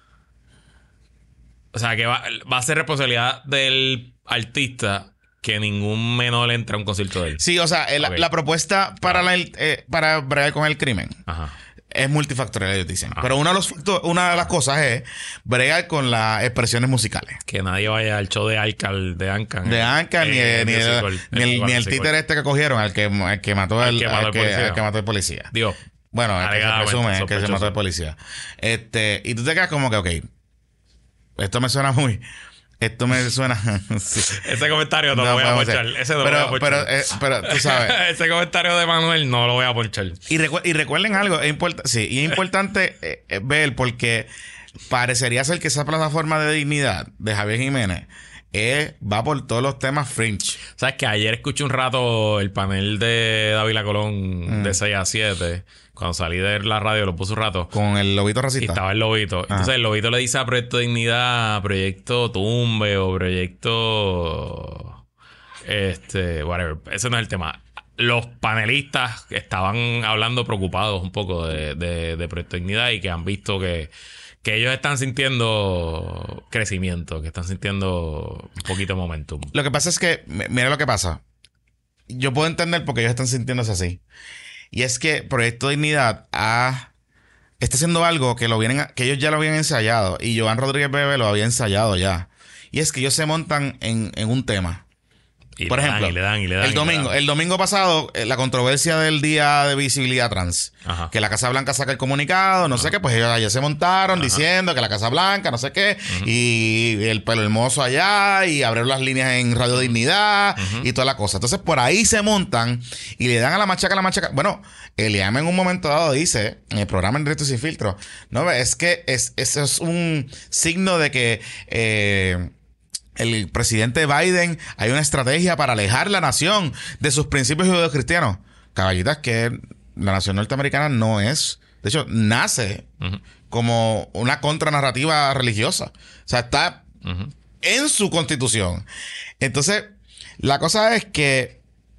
O sea, que va a ser responsabilidad del artista que ningún menor entre a un concierto de él. Sí, o sea, la propuesta para bregar con el crimen es multifactorial, ellos dicen. Pero una de las cosas es bregar con las expresiones musicales. Que nadie vaya al show de Ancan. De Ancan, ni el títere este que cogieron, al que mató el policía. Digo, bueno, el que se presume que se mató el policía. Y tú te quedas como que, ok, esto me suena sí. Ese comentario no lo voy a ponchar. Ese no lo voy a ponchar. Pero tú sabes. Ese comentario de Manuel no lo voy a ponchar. Y recuerden algo, es importante ver porque parecería ser que esa plataforma de dignidad de Javier Jiménez va por todos los temas fringe. ¿Sabes que ayer escuché un rato el panel de Dávila Colón de 6 a 7? Cuando salí de la radio lo puse un rato. Con el lobito Y racista. estaba el lobito. Entonces el lobito le dice a Proyecto Dignidad, Proyecto Tumbe o Proyecto... whatever. Ese no es el tema. Los panelistas estaban hablando preocupados un poco de Proyecto Dignidad y que han visto que ellos están sintiendo crecimiento, que están sintiendo un poquito de momentum. Lo que pasa es que, mira lo que pasa. Yo puedo entender por qué ellos están sintiéndose así. Y es que Proyecto Dignidad está haciendo algo que ellos ya lo habían ensayado. Y Joan Rodríguez Bebe lo había ensayado ya. Y es que ellos se montan en un tema. Y Por ejemplo, el domingo pasado, la controversia del Día de Visibilidad Trans. Ajá. Que la Casa Blanca saca el comunicado, no sé qué, pues ellos allá se montaron diciendo que la Casa Blanca, no sé qué, y el pelo hermoso allá, y abrieron las líneas en Radio Dignidad, y toda la cosa. Entonces, por ahí se montan y le dan a la machaca. Bueno, Eliam en un momento dado dice, en el programa En Directo y Sin Filtro, no, es que eso es un signo de que... el presidente Biden, hay una estrategia para alejar la nación de sus principios judeocristianos. Caballitas, que la nación norteamericana no es... De hecho, nace como una contranarrativa religiosa. O sea, está en su constitución. Entonces, la cosa es que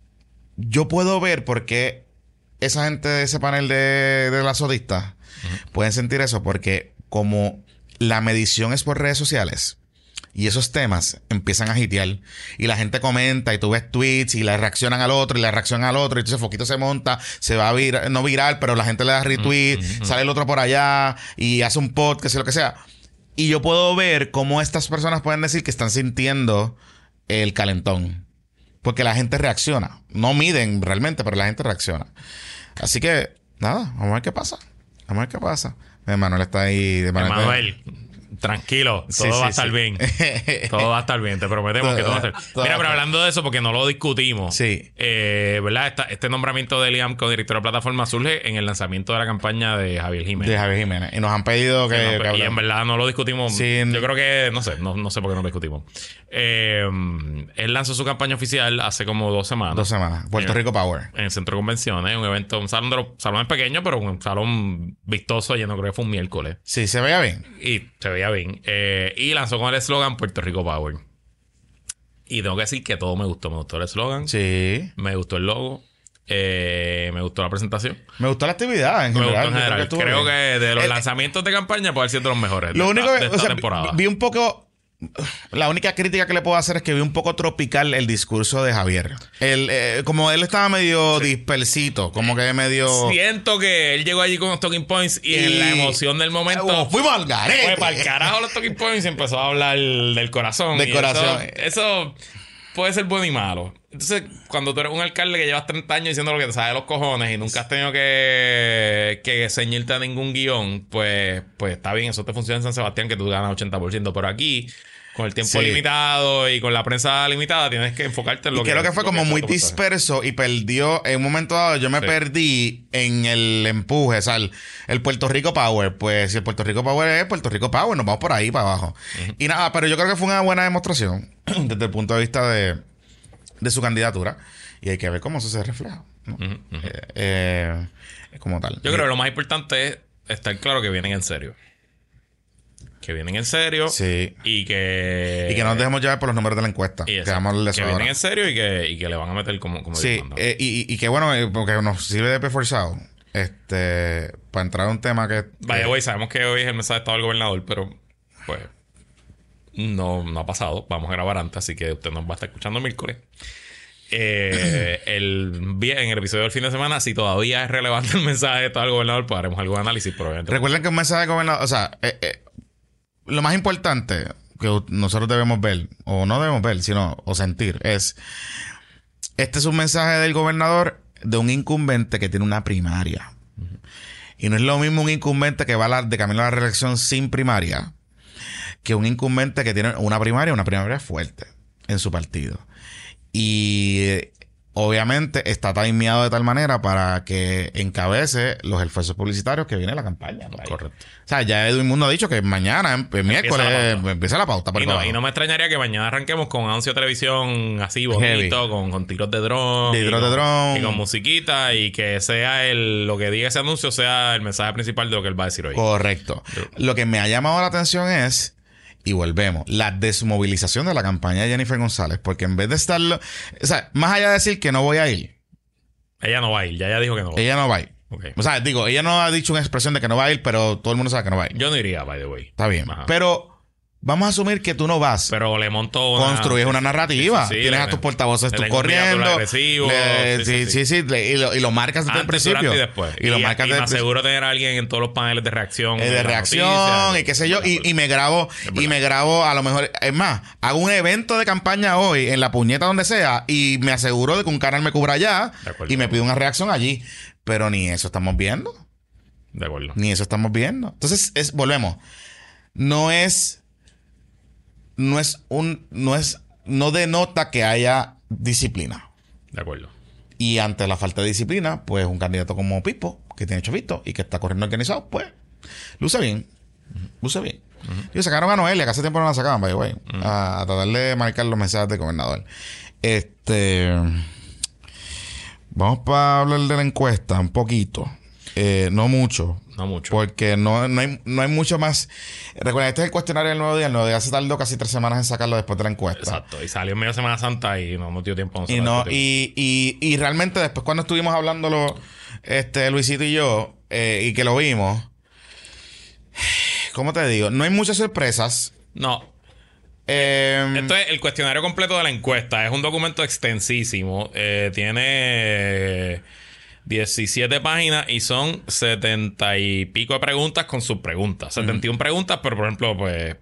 yo puedo ver por qué esa gente de ese panel de las sodistas pueden sentir eso, porque como la medición es por redes sociales... Y esos temas empiezan a hitear. Y la gente comenta y tú ves tweets y le reaccionan al otro y le reaccionan al otro. Y entonces Foquito se monta, se va a virar, no viral, pero la gente le da retweet, sale el otro por allá y hace un podcast y lo que sea. Y yo puedo ver cómo estas personas pueden decir que están sintiendo el calentón. Porque la gente reacciona. No miden realmente, pero la gente reacciona. Así que, nada, vamos a ver qué pasa. Vamos a ver qué pasa. Manuel está ahí. Manuel. Tranquilo, todo va a estar bien. Todo va a estar bien, te prometemos que todo va a estar bien. Mira, pero hablando de eso, porque no lo discutimos. Sí. ¿Verdad? Este nombramiento de Eliam como director de plataforma surge en el lanzamiento de la campaña de Javier Jiménez. Y nos han pedido que y en verdad no lo discutimos. Sí. Yo creo que, no sé por qué no lo discutimos. Él lanzó su campaña oficial hace como 2 semanas. 2 semanas. Puerto Rico Power. En el centro de convenciones, un evento, un salón pequeño, pero un salón vistoso, lleno, creo que fue un miércoles. Sí, se veía bien. Y se veía bien. Y lanzó con el eslogan Puerto Rico Power. Y tengo que decir que todo me gustó. Me gustó el eslogan. Sí. Me gustó el logo. Me gustó la presentación. Me gustó la actividad en general. Me gustó en general. Creo que de los lanzamientos de campaña puede ser de los mejores. Lo único que, de esta temporada. Vi un poco... La única crítica que le puedo hacer es que vi un poco tropical el discurso de Javier. Como él estaba medio dispersito, como que medio... Siento que él llegó allí con los talking points y en la emoción del momento... fuimos al garete. Fue para el carajo los talking points y empezó a hablar del corazón. Del corazón. Eso puede ser bueno y malo. Entonces, cuando tú eres un alcalde que llevas 30 años diciendo lo que te sabe de los cojones y nunca has tenido que ceñirte a ningún guión, pues está bien. Eso te funciona en San Sebastián, que tú ganas 80%. Pero aquí, con el tiempo limitado y con la prensa limitada, tienes que enfocarte en lo que... Creo que fue como muy disperso y perdió... En un momento dado yo me perdí en el empuje. O sea, el Puerto Rico Power. Pues si el Puerto Rico Power es Puerto Rico Power, nos vamos por ahí para abajo. Y nada, pero yo creo que fue una buena demostración desde el punto de vista de su candidatura. Y hay que ver cómo eso se refleja, ¿no? Como tal. Yo creo que lo más importante es estar claro que vienen en serio. Que vienen en serio. Sí. Y que no nos dejemos llevar por los números de la encuesta. Que vienen en serio y que le van a meter como sí. Y que bueno, porque nos sirve de preforzado. Para entrar a un tema que... Vaya, güey, sabemos que hoy es el mensaje de estado del gobernador, pero pues no ha pasado. Vamos a grabar antes, así que usted nos va a estar escuchando miércoles. En el episodio del fin de semana, si todavía es relevante el mensaje de estado del gobernador, pues haremos algún análisis, pero obviamente... Recuerden que un mensaje del gobernador... O sea, lo más importante que nosotros debemos ver, o no debemos ver, sino o sentir, es... Este es un mensaje del gobernador de un incumbente que tiene una primaria. Y no es lo mismo un incumbente que va de camino a la reelección sin primaria que un incumbente que tiene una primaria fuerte en su partido. Y obviamente está timeado de tal manera para que encabece los esfuerzos publicitarios que viene la campaña. Correcto. O sea, ya Edwin Mundo ha dicho que mañana, el miércoles, empieza la pauta. Y no me extrañaría que mañana arranquemos con anuncio de televisión así bonito, con tiros de dron. Y con musiquita, y que sea lo que diga ese anuncio sea el mensaje principal de lo que él va a decir hoy. Correcto. Lo que me ha llamado la atención es, y volvemos, la desmovilización de la campaña de Jennifer González, porque en vez de estarlo, o sea, más allá de decir que no voy a ir. Ella no va a ir, ya ella dijo que no va. Ella no va a ir. Okay. O sea, digo, ella no ha dicho una expresión de que no va a ir, pero todo el mundo sabe que no va a ir. Yo no iría, by the way. Está bien. Ajá. Pero vamos a asumir que tú no vas. Pero le monto construyes una narrativa. Sí, tienes a tus portavoces tú corriendo. Sí, y lo marcas desde el principio. Y después. Y lo marcas desde el principio. Aseguro tener a alguien en todos los paneles de reacción. De reacción y qué sé yo. Y me grabo. Y me grabo a lo mejor. Es más, hago un evento de campaña hoy en la puñeta donde sea. Y me aseguro de que un canal me cubra allá. Y me pide una reacción allí. Pero ni eso estamos viendo. De acuerdo. Ni eso estamos viendo. Entonces, volvemos. No denota que haya disciplina. De acuerdo. Y ante la falta de disciplina, pues un candidato como Pipo, que tiene chavito y que está corriendo organizado, pues luce bien. Luce bien. Y sacaron a Noelia, que hace tiempo no la sacaban, by the way, a tratar de marcar los mensajes del gobernador. Vamos para hablar de la encuesta un poquito. No mucho. No mucho. Porque no hay mucho más. Recuerda, este es el cuestionario del Nuevo Día. El Nuevo Día se tardó casi 3 semanas en sacarlo después de la encuesta. Exacto. Y salió en medio de Semana Santa y no dio tiempo. Y realmente después cuando estuvimos hablándolo, Luisito y yo, y que lo vimos, ¿cómo te digo? No hay muchas sorpresas. No. Esto es el cuestionario completo de la encuesta. Es un documento extensísimo. Tiene 17 páginas y son 70 y pico de preguntas con sus preguntas. 71 preguntas, pero por ejemplo,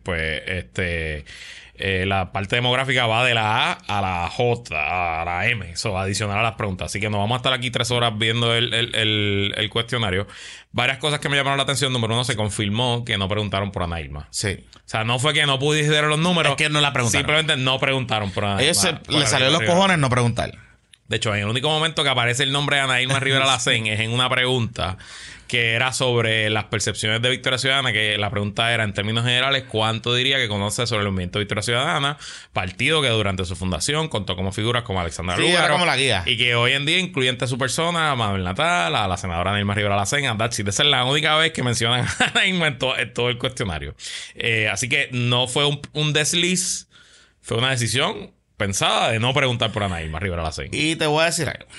la parte demográfica va de la A a la J, a la M, eso adicional a las preguntas. Así que nos vamos a estar aquí 3 horas viendo el cuestionario. Varias cosas que me llamaron la atención. Número 1, se confirmó que no preguntaron por Ana Irma. Sí. O sea, no fue que no pudieron los números. Es que no la preguntaron. Simplemente no preguntaron por Ana Irma. Le salió los cojones no preguntar. De hecho, en el único momento que aparece el nombre de Ana Irma Rivera Lacén es en una pregunta que era sobre las percepciones de Victoria Ciudadana, que la pregunta era, en términos generales, ¿cuánto diría que conoce sobre el movimiento de Victoria Ciudadana? Partido que durante su fundación contó como figuras como Alexandra Lúgaro, era como la guía. Y que hoy en día incluye entre su persona a Mabel Natal, a la senadora Ana Irma Rivera Lacén, a Dachi. Esa es la única vez que mencionan a Ana Irma en todo el cuestionario. Así que no fue un desliz, fue una decisión pensada de no preguntar por Ana Irma Rivera Lacén. Y te voy a decir algo.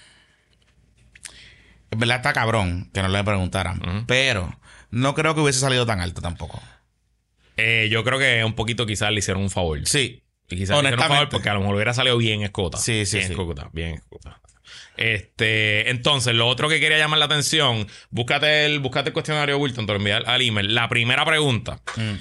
En verdad está cabrón que no le preguntaran. Pero no creo que hubiese salido tan alto tampoco. Yo creo que un poquito quizás le hicieron un favor. Sí. Y quizás le hicieron un favor porque a lo mejor hubiera salido bien escota. Sí. Bien escota. Entonces, lo otro que quería llamar la atención, búscate el cuestionario Wilton, te lo envié al email. La primera pregunta.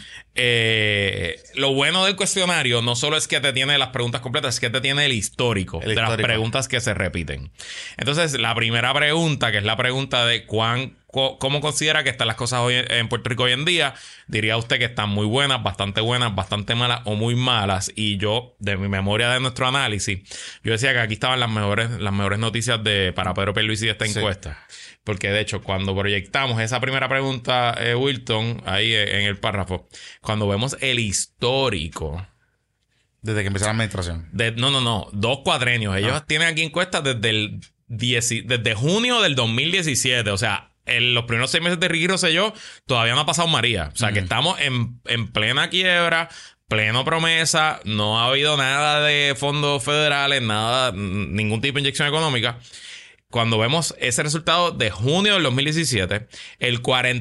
Lo bueno del cuestionario no solo es que te tiene las preguntas completas, es que te tiene el histórico de las preguntas que se repiten. Entonces, la primera pregunta, que es la pregunta de ¿cómo considera que están las cosas hoy en Puerto Rico hoy en día? Diría usted que están muy buenas, bastante malas o muy malas. Y yo, de mi memoria de nuestro análisis, yo decía que aquí estaban las mejores noticias para Pedro Pierluisi de esta encuesta. Porque de hecho, cuando proyectamos esa primera pregunta, Wilton, ahí en el párrafo, cuando vemos el histórico. Desde que empezó la administración. No. 2 cuatrenios. Ellos tienen aquí encuestas desde junio del 2017. O sea, en los primeros 6 meses de Ricky Rosselló todavía no ha pasado María. O sea, que estamos en plena quiebra, pleno promesa. No ha habido nada de fondos federales, ningún tipo de inyección económica. Cuando vemos ese resultado de junio del 2017, el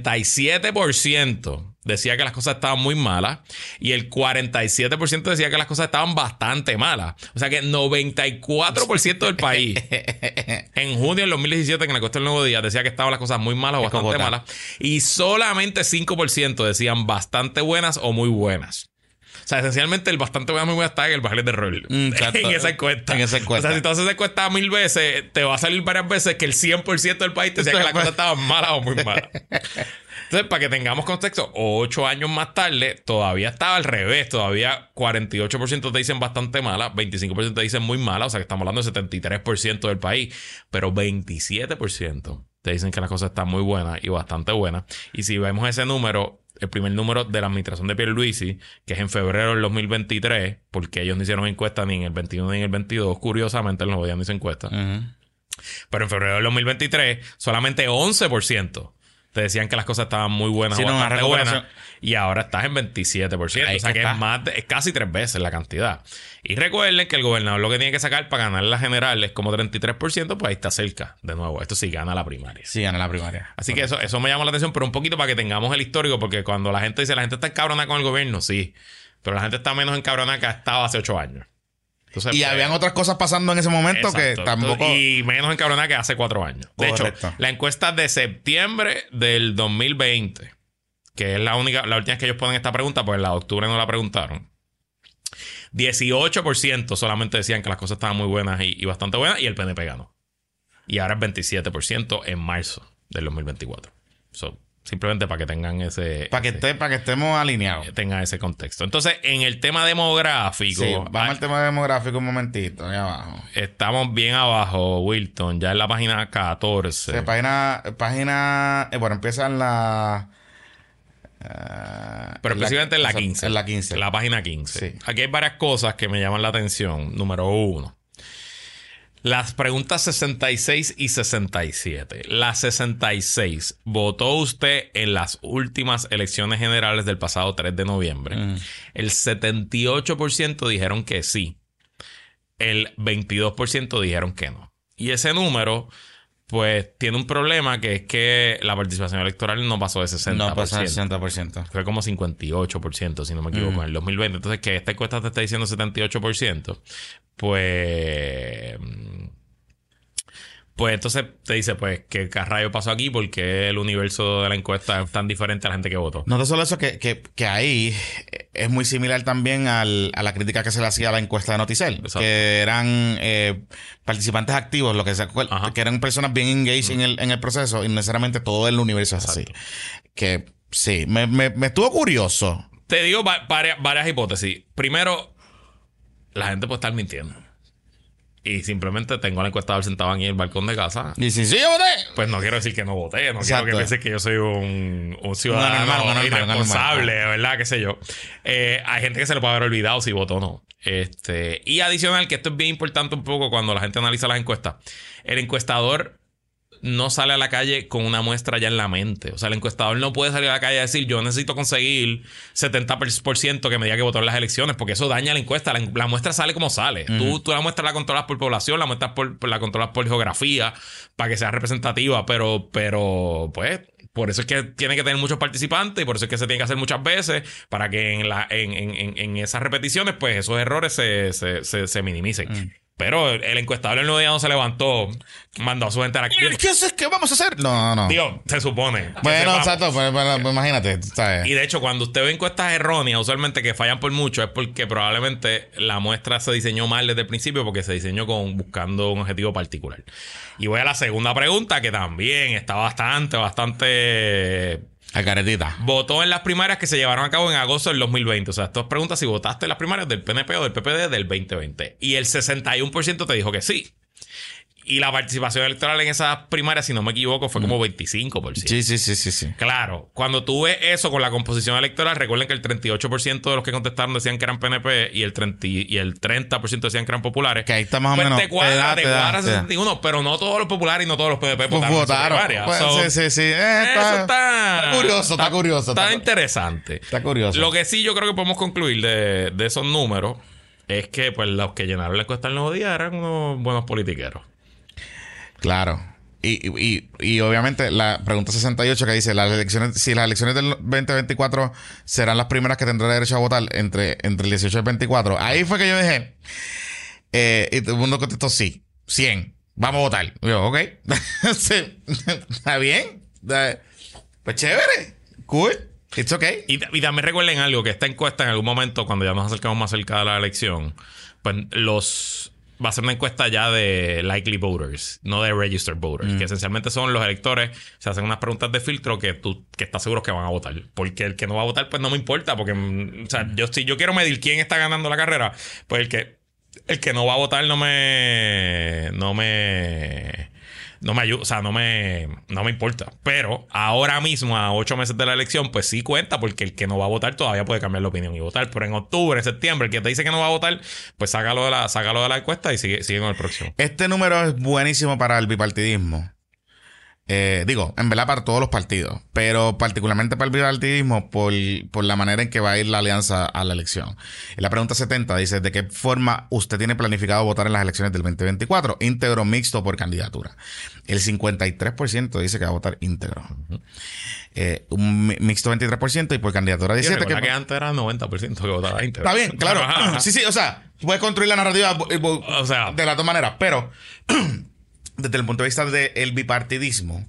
47% decía que las cosas estaban muy malas y el 47% decía que las cosas estaban bastante malas. O sea que 94% del país en junio del 2017, que en la encuesta del Nuevo Día, decía que estaban las cosas muy malas o bastante malas. Y solamente 5% decían bastante buenas o muy buenas. O sea, esencialmente el bastante buena muy buena está en el bajel de rol. en esa encuesta. O sea, si tú haces esa encuesta 1000 veces, te va a salir varias veces que el 100% del país te decía que las cosas estaban malas o muy malas. Entonces, para que tengamos contexto, 8 años más tarde, todavía estaba al revés. Todavía 48% te dicen bastante mala, 25% te dicen muy mala. O sea, que estamos hablando del 73% del país. Pero 27% te dicen que las cosas están muy buenas y bastante buenas. Y si vemos ese número, el primer número de la administración de Pierluisi, que es en febrero del 2023, porque ellos no hicieron encuesta ni en el 21 ni en el 22, curiosamente, en los días no hizo encuesta. Pero en febrero del 2023, solamente 11% te decían que las cosas estaban muy buenas o bastante buenas. Y ahora estás en 27%. Ahí o sea que es casi 3 veces la cantidad. Y recuerden que el gobernador lo que tiene que sacar para ganar la general es como 33%, pues ahí está cerca. De nuevo, esto sí gana la primaria. Sí, gana la primaria. Así que eso me llamó la atención, pero un poquito para que tengamos el histórico, porque cuando la gente dice, la gente está encabronada con el gobierno, sí. Pero la gente está menos encabronada que ha estado hace 8 años. Entonces, Y habían otras cosas pasando en ese momento que tampoco... Y menos encabronada que hace 4 años. De hecho, la encuesta de septiembre del 2020, que es la última vez que ellos ponen esta pregunta, pues en la de octubre no la preguntaron. 18% solamente decían que las cosas estaban muy buenas y bastante buenas, y el PNP ganó. Y ahora es 27% en marzo del 2024. Simplemente para que tengan para que estemos alineados. Tengan ese contexto. Entonces, en el tema demográfico... Sí, vamos al tema demográfico un momentito, ahí abajo. Estamos bien abajo, Wilton. Ya en la página 14. Sí, bueno, empieza en la... pero específicamente en la 15. En la 15. La página 15. Sí. Aquí hay varias cosas que me llaman la atención. Número 1. Las preguntas 66 y 67. La 66. ¿Votó usted en las últimas elecciones generales del pasado 3 de noviembre? El 78% dijeron que sí. El 22% dijeron que no. Y ese número, pues, tiene un problema, que es que la participación electoral no pasó de 60%. No pasó de 60%. Fue como 58%, si no me equivoco, en el 2020. Entonces, que esta encuesta te está diciendo 78%, pues entonces te dice, pues, ¿qué rayo pasó aquí? Porque el universo de la encuesta es tan diferente a la gente que votó. No solo eso, que ahí es muy similar también a la crítica que se le hacía a la encuesta de Noticel. Exacto. Que eran participantes activos, que eran personas bien engaged en el proceso, y no necesariamente todo el universo es así. Que sí, me estuvo curioso. Te digo varias hipótesis. Primero, la gente puede estar mintiendo. Y simplemente tengo al encuestador sentado aquí en el balcón de casa. Y si sí, yo voté. Pues no quiero decir que no voté. No quiero que piensen que yo soy un ciudadano irresponsable, ¿verdad? Qué sé yo. Hay gente que se le puede haber olvidado si votó o no. Y adicional, que esto es bien importante un poco cuando la gente analiza las encuestas. El encuestador no sale a la calle con una muestra ya en la mente. O sea, el encuestador no puede salir a la calle a decir, yo necesito conseguir 70% que me diga que votó en las elecciones, porque eso daña la encuesta. La muestra sale como sale. Tú la muestra la controlas por población, la muestra la controlas por geografía, para que sea representativa, pero pues, por eso es que tiene que tener muchos participantes, y por eso es que se tiene que hacer muchas veces, para que en esas repeticiones, pues, esos errores se minimicen. Pero el encuestador el nuevo día no se levantó, mandó a su gente a la calle. ¿Qué vamos a hacer? No. Tío, se supone. Bueno, exacto, pues imagínate, ¿sabes? Y de hecho, cuando usted ve encuestas erróneas, usualmente que fallan por mucho, es porque probablemente la muestra se diseñó mal desde el principio, porque se diseñó buscando un objetivo particular. Y voy a la segunda pregunta, que también está bastante... Caretita. Votó en las primarias que se llevaron a cabo en agosto del 2020. O sea, esto es pregunta si votaste en las primarias del PNP o del PPD del 2020. Y el 61% te dijo que sí. Y la participación electoral en esas primarias, si no me equivoco, fue como 25%. Sí. Claro, cuando tú ves eso con la composición electoral, recuerden que el 38% de los que contestaron decían que eran PNP y el 30% decían que eran populares. Que ahí está más o pues menos. Te cuadra 61, pero no todos los populares y no todos los PNP votaron. Pues, sí. Está curioso. Está interesante. Está curioso. Lo que sí yo creo que podemos concluir de esos números es que pues los que llenaron la encuesta el nuevo día eran unos buenos politiqueros. Claro. Y obviamente la pregunta 68 que dice si las elecciones del 2024 serán las primeras que tendrá derecho a votar entre el 18 y el 24. Ahí fue que yo dije, y todo el mundo contestó sí, 100, vamos a votar. Y yo, ok. Sí, está bien. Pues chévere, cool. It's okay. Y también recuerden algo, que esta encuesta en algún momento, cuando ya nos acercamos más cerca de la elección, pues va a ser una encuesta ya de likely voters, no de registered voters, que esencialmente son los electores. Se hacen unas preguntas de filtro que tú que estás seguro que van a votar. Porque el que no va a votar, pues no me importa. Porque, o sea, si yo quiero medir quién está ganando la carrera, pues el que no va a votar no me ayuda, o sea, no me importa. Pero ahora mismo, a 8 meses de la elección, pues sí cuenta, porque el que no va a votar todavía puede cambiar la opinión y votar. Pero en octubre, septiembre, el que te dice que no va a votar, pues sácalo de la encuesta y sigue con el próximo. Este número es buenísimo para el bipartidismo. Digo, en verdad para todos los partidos, pero particularmente para el bipartidismo por la manera en que va a ir la alianza a la elección. En la pregunta 70 dice: ¿de qué forma usted tiene planificado votar en las elecciones del 2024? ¿Íntegro, mixto o por candidatura? El 53% dice que va a votar íntegro. Un mixto 23% y por candidatura 17%. Que antes era 90% que votaba íntegro. Está bien, claro. Sí, o sea, puedes construir la narrativa o sea, de las dos maneras, pero desde el punto de vista del bipartidismo,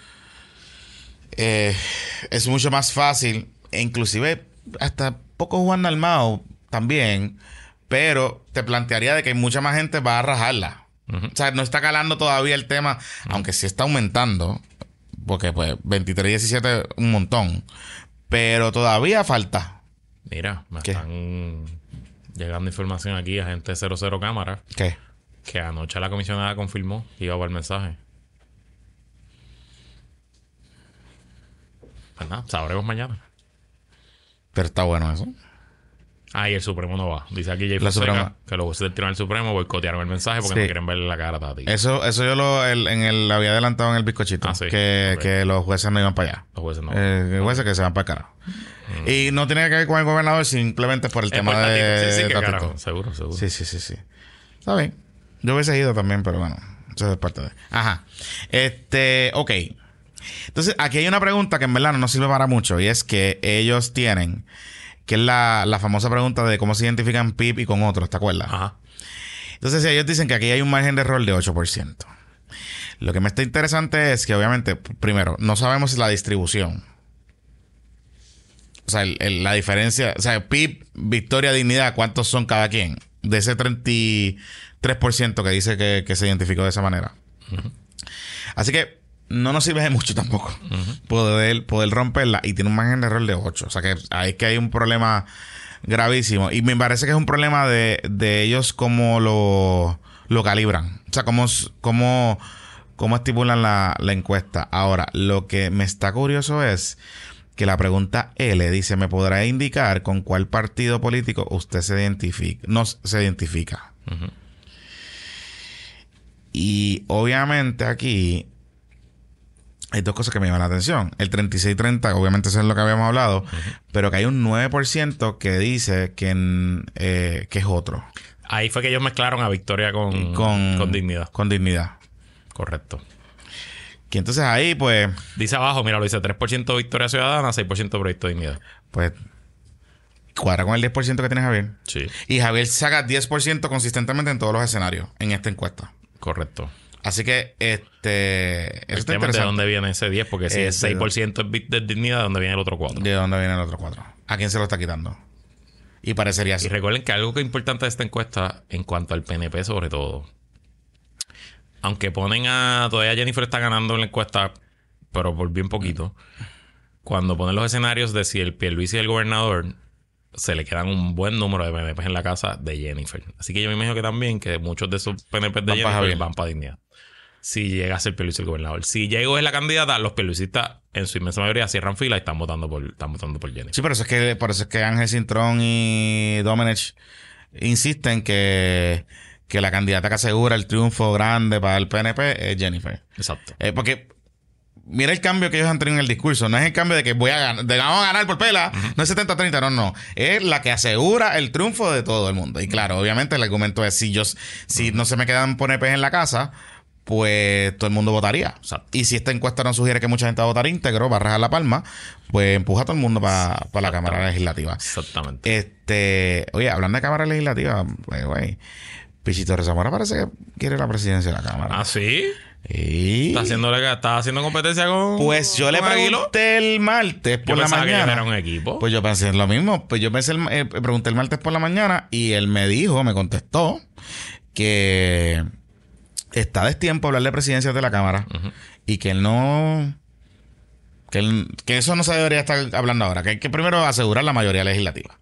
es mucho más fácil, e inclusive hasta poco Juan Dalmau también, pero te plantearía de que mucha más gente va a rajarla. O sea, no está calando todavía el tema, aunque sí está aumentando, porque pues 23 y 17 un montón, pero todavía falta. Mira, me están llegando información aquí a gente 00 cámara. ¿Qué? Que anoche la comisionada confirmó que iba para el mensaje. Pues nada, sabremos mañana. Pero está bueno eso. Y el Supremo no va. Dice aquí Jay Fonseca que los jueces del Tribunal Supremo boicotearon el mensaje porque no quieren verle la cara a Tati. Eso yo lo había adelantado en el bizcochito. Que los jueces no iban para allá. Los jueces no. Los jueces que se van para el carajo. Y no tiene que ver con el gobernador, simplemente por el tema de carajo. Seguro. Sí. Está bien. Yo hubiese ido también, pero bueno, eso es parte de... Ajá. Ok. Entonces, aquí hay una pregunta que en verdad no nos sirve para mucho, y es que ellos tienen, que es la famosa pregunta de cómo se identifican PIB y con otros, ¿te acuerdas? Ajá. Entonces, ellos dicen que aquí hay un margen de error de 8%. Lo que me está interesante es que, obviamente, primero, no sabemos la distribución. O sea, la diferencia... O sea, PIB, Victoria, Dignidad, ¿cuántos son cada quien? De ese 33% que dice que se identificó de esa manera. Así que no nos sirve de mucho tampoco poder romperla, y tiene un margen de error de 8. O sea que hay un problema gravísimo, y me parece que es un problema de ellos cómo lo calibran. O sea, cómo estipulan la encuesta. Ahora, lo que me está curioso es que la pregunta L dice: ¿me podrá indicar con cuál partido político usted se identifica? Y obviamente aquí hay dos cosas que me llaman la atención. El 36-30, obviamente eso es lo que habíamos hablado, pero que hay un 9% que dice que es otro. Ahí fue que ellos mezclaron a Victoria con Dignidad. Con Dignidad. Correcto. Y entonces ahí, pues... Dice abajo, mira, lo dice 3% Victoria Ciudadana, 6% Proyecto Dignidad. Pues cuadra con el 10% que tiene Javier. Sí. Y Javier saca 10% consistentemente en todos los escenarios en esta encuesta. Correcto. Así que eso el tema es de dónde viene ese 10, porque si es 6% de Dignidad, ¿de dónde viene el otro 4? ¿De dónde viene el otro 4? ¿A quién se lo está quitando? Y parecería así. Y recuerden que algo que es importante de esta encuesta, en cuanto al PNP sobre todo, aunque ponen todavía Jennifer está ganando en la encuesta, pero por bien poquito, cuando ponen los escenarios de si el Pierluisi es el gobernador, se le quedan un buen número de PNP en la casa de Jennifer. Así que yo me imagino que también que muchos de esos PNP de Jennifer van para Dignidad. Si llega a ser Pierluisi el gobernador. Si Diego es la candidata, los pierluisistas en su inmensa mayoría cierran fila y están votando por Jennifer. Sí, por eso es que Ángel Cintrón y Domenech insisten que la candidata que asegura el triunfo grande para el PNP es Jennifer. Exacto. Porque mira el cambio que ellos han tenido en el discurso. No es el cambio de que vamos a ganar por pela. No es 70-30, no. Es la que asegura el triunfo de todo el mundo. Y claro, obviamente el argumento es si no se me quedan PNP en la casa, pues todo el mundo votaría. Exacto. Y si esta encuesta no sugiere que mucha gente va a votar íntegro, va a rajar la palma, pues empuja a todo el mundo para la Cámara Legislativa. Exactamente. Oye, hablando de Cámara Legislativa, pues, güey, Pichito Rezamora parece que quiere la presidencia de la Cámara. ¿Ah, sí? Sí. ¿Está haciendo competencia con... Pues yo le pregunté el martes por la mañana. Que era un equipo. Pues yo pensé lo mismo. Pues yo pregunté el martes por la mañana y él me contestó que está destiempo hablar de presidencias de la Cámara y que él no... Que eso no se debería estar hablando ahora. Que hay que primero asegurar la mayoría legislativa.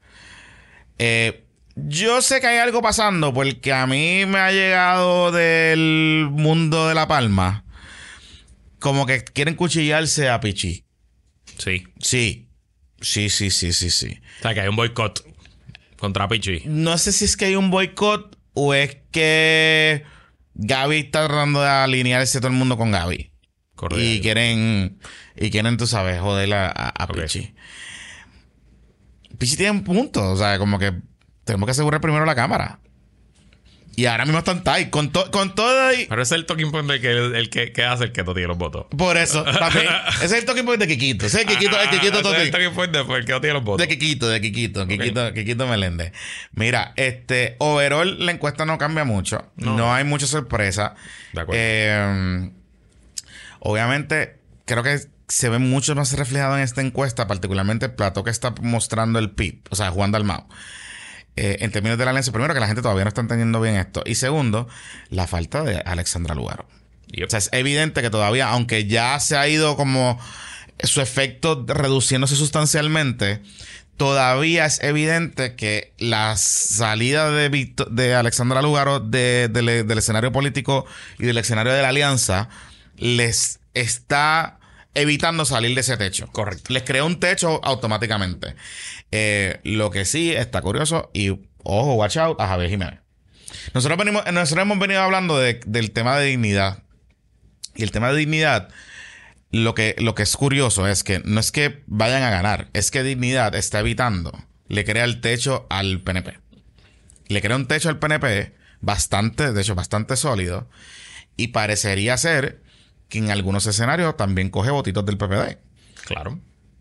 Yo sé que hay algo pasando porque a mí me ha llegado del mundo de La Palma como que quieren cuchillarse a Pichi. Sí. Sí. Sí. O sea, que hay un boicot contra Pichi. No sé si es que hay un boicot o es que Gaby está tratando de alinearse todo el mundo con Gaby. Correcto. Y quieren, tú sabes, joder a Ok. Pichi. Pichi tiene un punto. O sea, como que tenemos que asegurar primero la Cámara. Y ahora mismo están tight. Con todo y... Pero ese es el talking point de que el que hace el que no tiene los votos. Por eso, también. Ese es el talking point de Kikito. Ese es el Kikito, Ese es Totti. el talking point de el que no tiene los votos. De Kikito. Kikito Meléndez. Mira, overall la encuesta no cambia mucho. No hay mucha sorpresa. De acuerdo. Obviamente, creo que se ve mucho más reflejado en esta encuesta, particularmente el plato que está mostrando el PIB, o sea, Juan Dalmau. En términos de la alianza, primero que la gente todavía no está entendiendo bien esto. Y segundo, la falta de Alexandra Lugaro. Yep. O sea, es evidente que todavía, aunque ya se ha ido como su efecto reduciéndose sustancialmente, todavía es evidente que la salida de Alexandra Lugaro del escenario político y del escenario de la alianza les está evitando salir de ese techo. Correcto. Les crea un techo automáticamente. Lo que sí está curioso y, ojo, watch out a Javier Jiménez. Nosotros hemos venido hablando del tema de dignidad. Y el tema de dignidad, lo que es curioso es que no es que vayan a ganar, es que dignidad está evitando, le crea el techo al PNP. Le crea un techo al PNP bastante sólido. Y parecería ser que en algunos escenarios también coge votitos del PPD. Claro.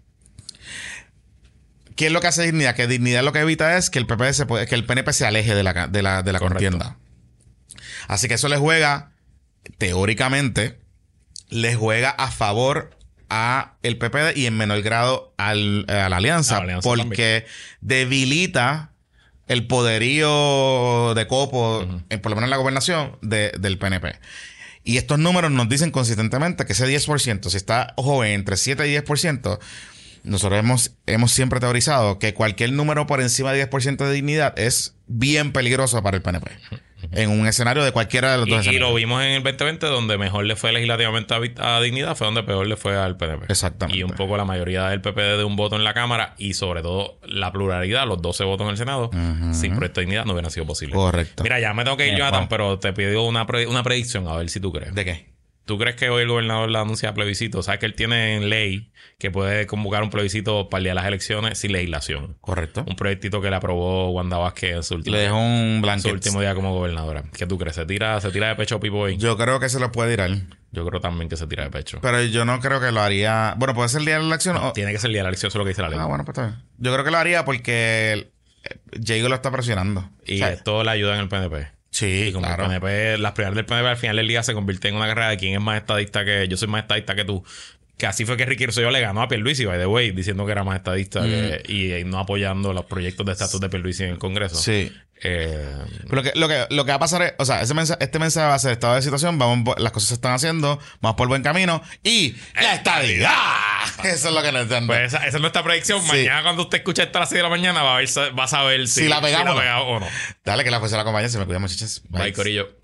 ¿Qué es lo que hace dignidad? Que dignidad lo que evita es que el PNP se aleje de la contienda. Así que eso le juega, teóricamente, le juega a favor a el PPD y en menor grado a la alianza. Porque debilita el poderío de copo, por lo menos en la gobernación, del PNP. Y estos números nos dicen consistentemente que ese 10%, si está joven entre 7 y 10%, nosotros hemos siempre teorizado que cualquier número por encima de 10% de dignidad es bien peligroso para el PNP. En un escenario de cualquiera de los dos escenarios. Y lo vimos en el 2020, donde mejor le fue legislativamente a Dignidad, fue donde peor le fue al PNP. Exactamente. Y un poco la mayoría del PPD de un voto en la Cámara y sobre todo la pluralidad, los 12 votos en el Senado, sin Proyecto de Dignidad no hubiera sido posible. Correcto. Mira, ya me tengo que ir, Jonathan, pero te pido una predicción, a ver si tú crees. ¿De qué? ¿Tú crees que hoy el gobernador le anuncia plebiscito? ¿Sabes que él tiene en ley que puede convocar un plebiscito para el día de las elecciones sin legislación? Correcto. Un proyectito que le aprobó Wanda Vázquez en su último, Le dejó un blanket. día como gobernadora. ¿Qué tú crees? ¿Se tira de pecho Pipo hoy? Yo creo que se lo puede tirar. Yo creo también que se tira de pecho. Pero yo no creo que lo haría. Bueno, puede ser el día de la elección. No, tiene que ser el día de la elección, eso es lo que dice la ley. Bueno, pues está bien. Yo creo que lo haría porque Diego lo está presionando. Y o sea, esto le ayuda en el PNP. Sí, Y como claro. el PNP, las primarias del PNP al final del día se convierte en una carrera de quién es más estadista que yo soy más estadista que tú. Que así fue que Ricky Rosselló le ganó a Pierluisi, by the way, diciendo que era más estadista y no apoyando los proyectos de estatus de Pierluisi en el Congreso. Sí. Pero lo que va a pasar es, o sea, este mensaje va a ser estado de situación, las cosas se están haciendo, vamos por buen camino y la estadidad. Eso es lo que nos entiendo. Pues esa es nuestra predicción. Sí. Mañana cuando usted escuche esto a las 6 de la mañana va a saber si la pegamos o no. Dale, que la fuerza la acompañe, se me cuida, muchachos. Bye, Corillo.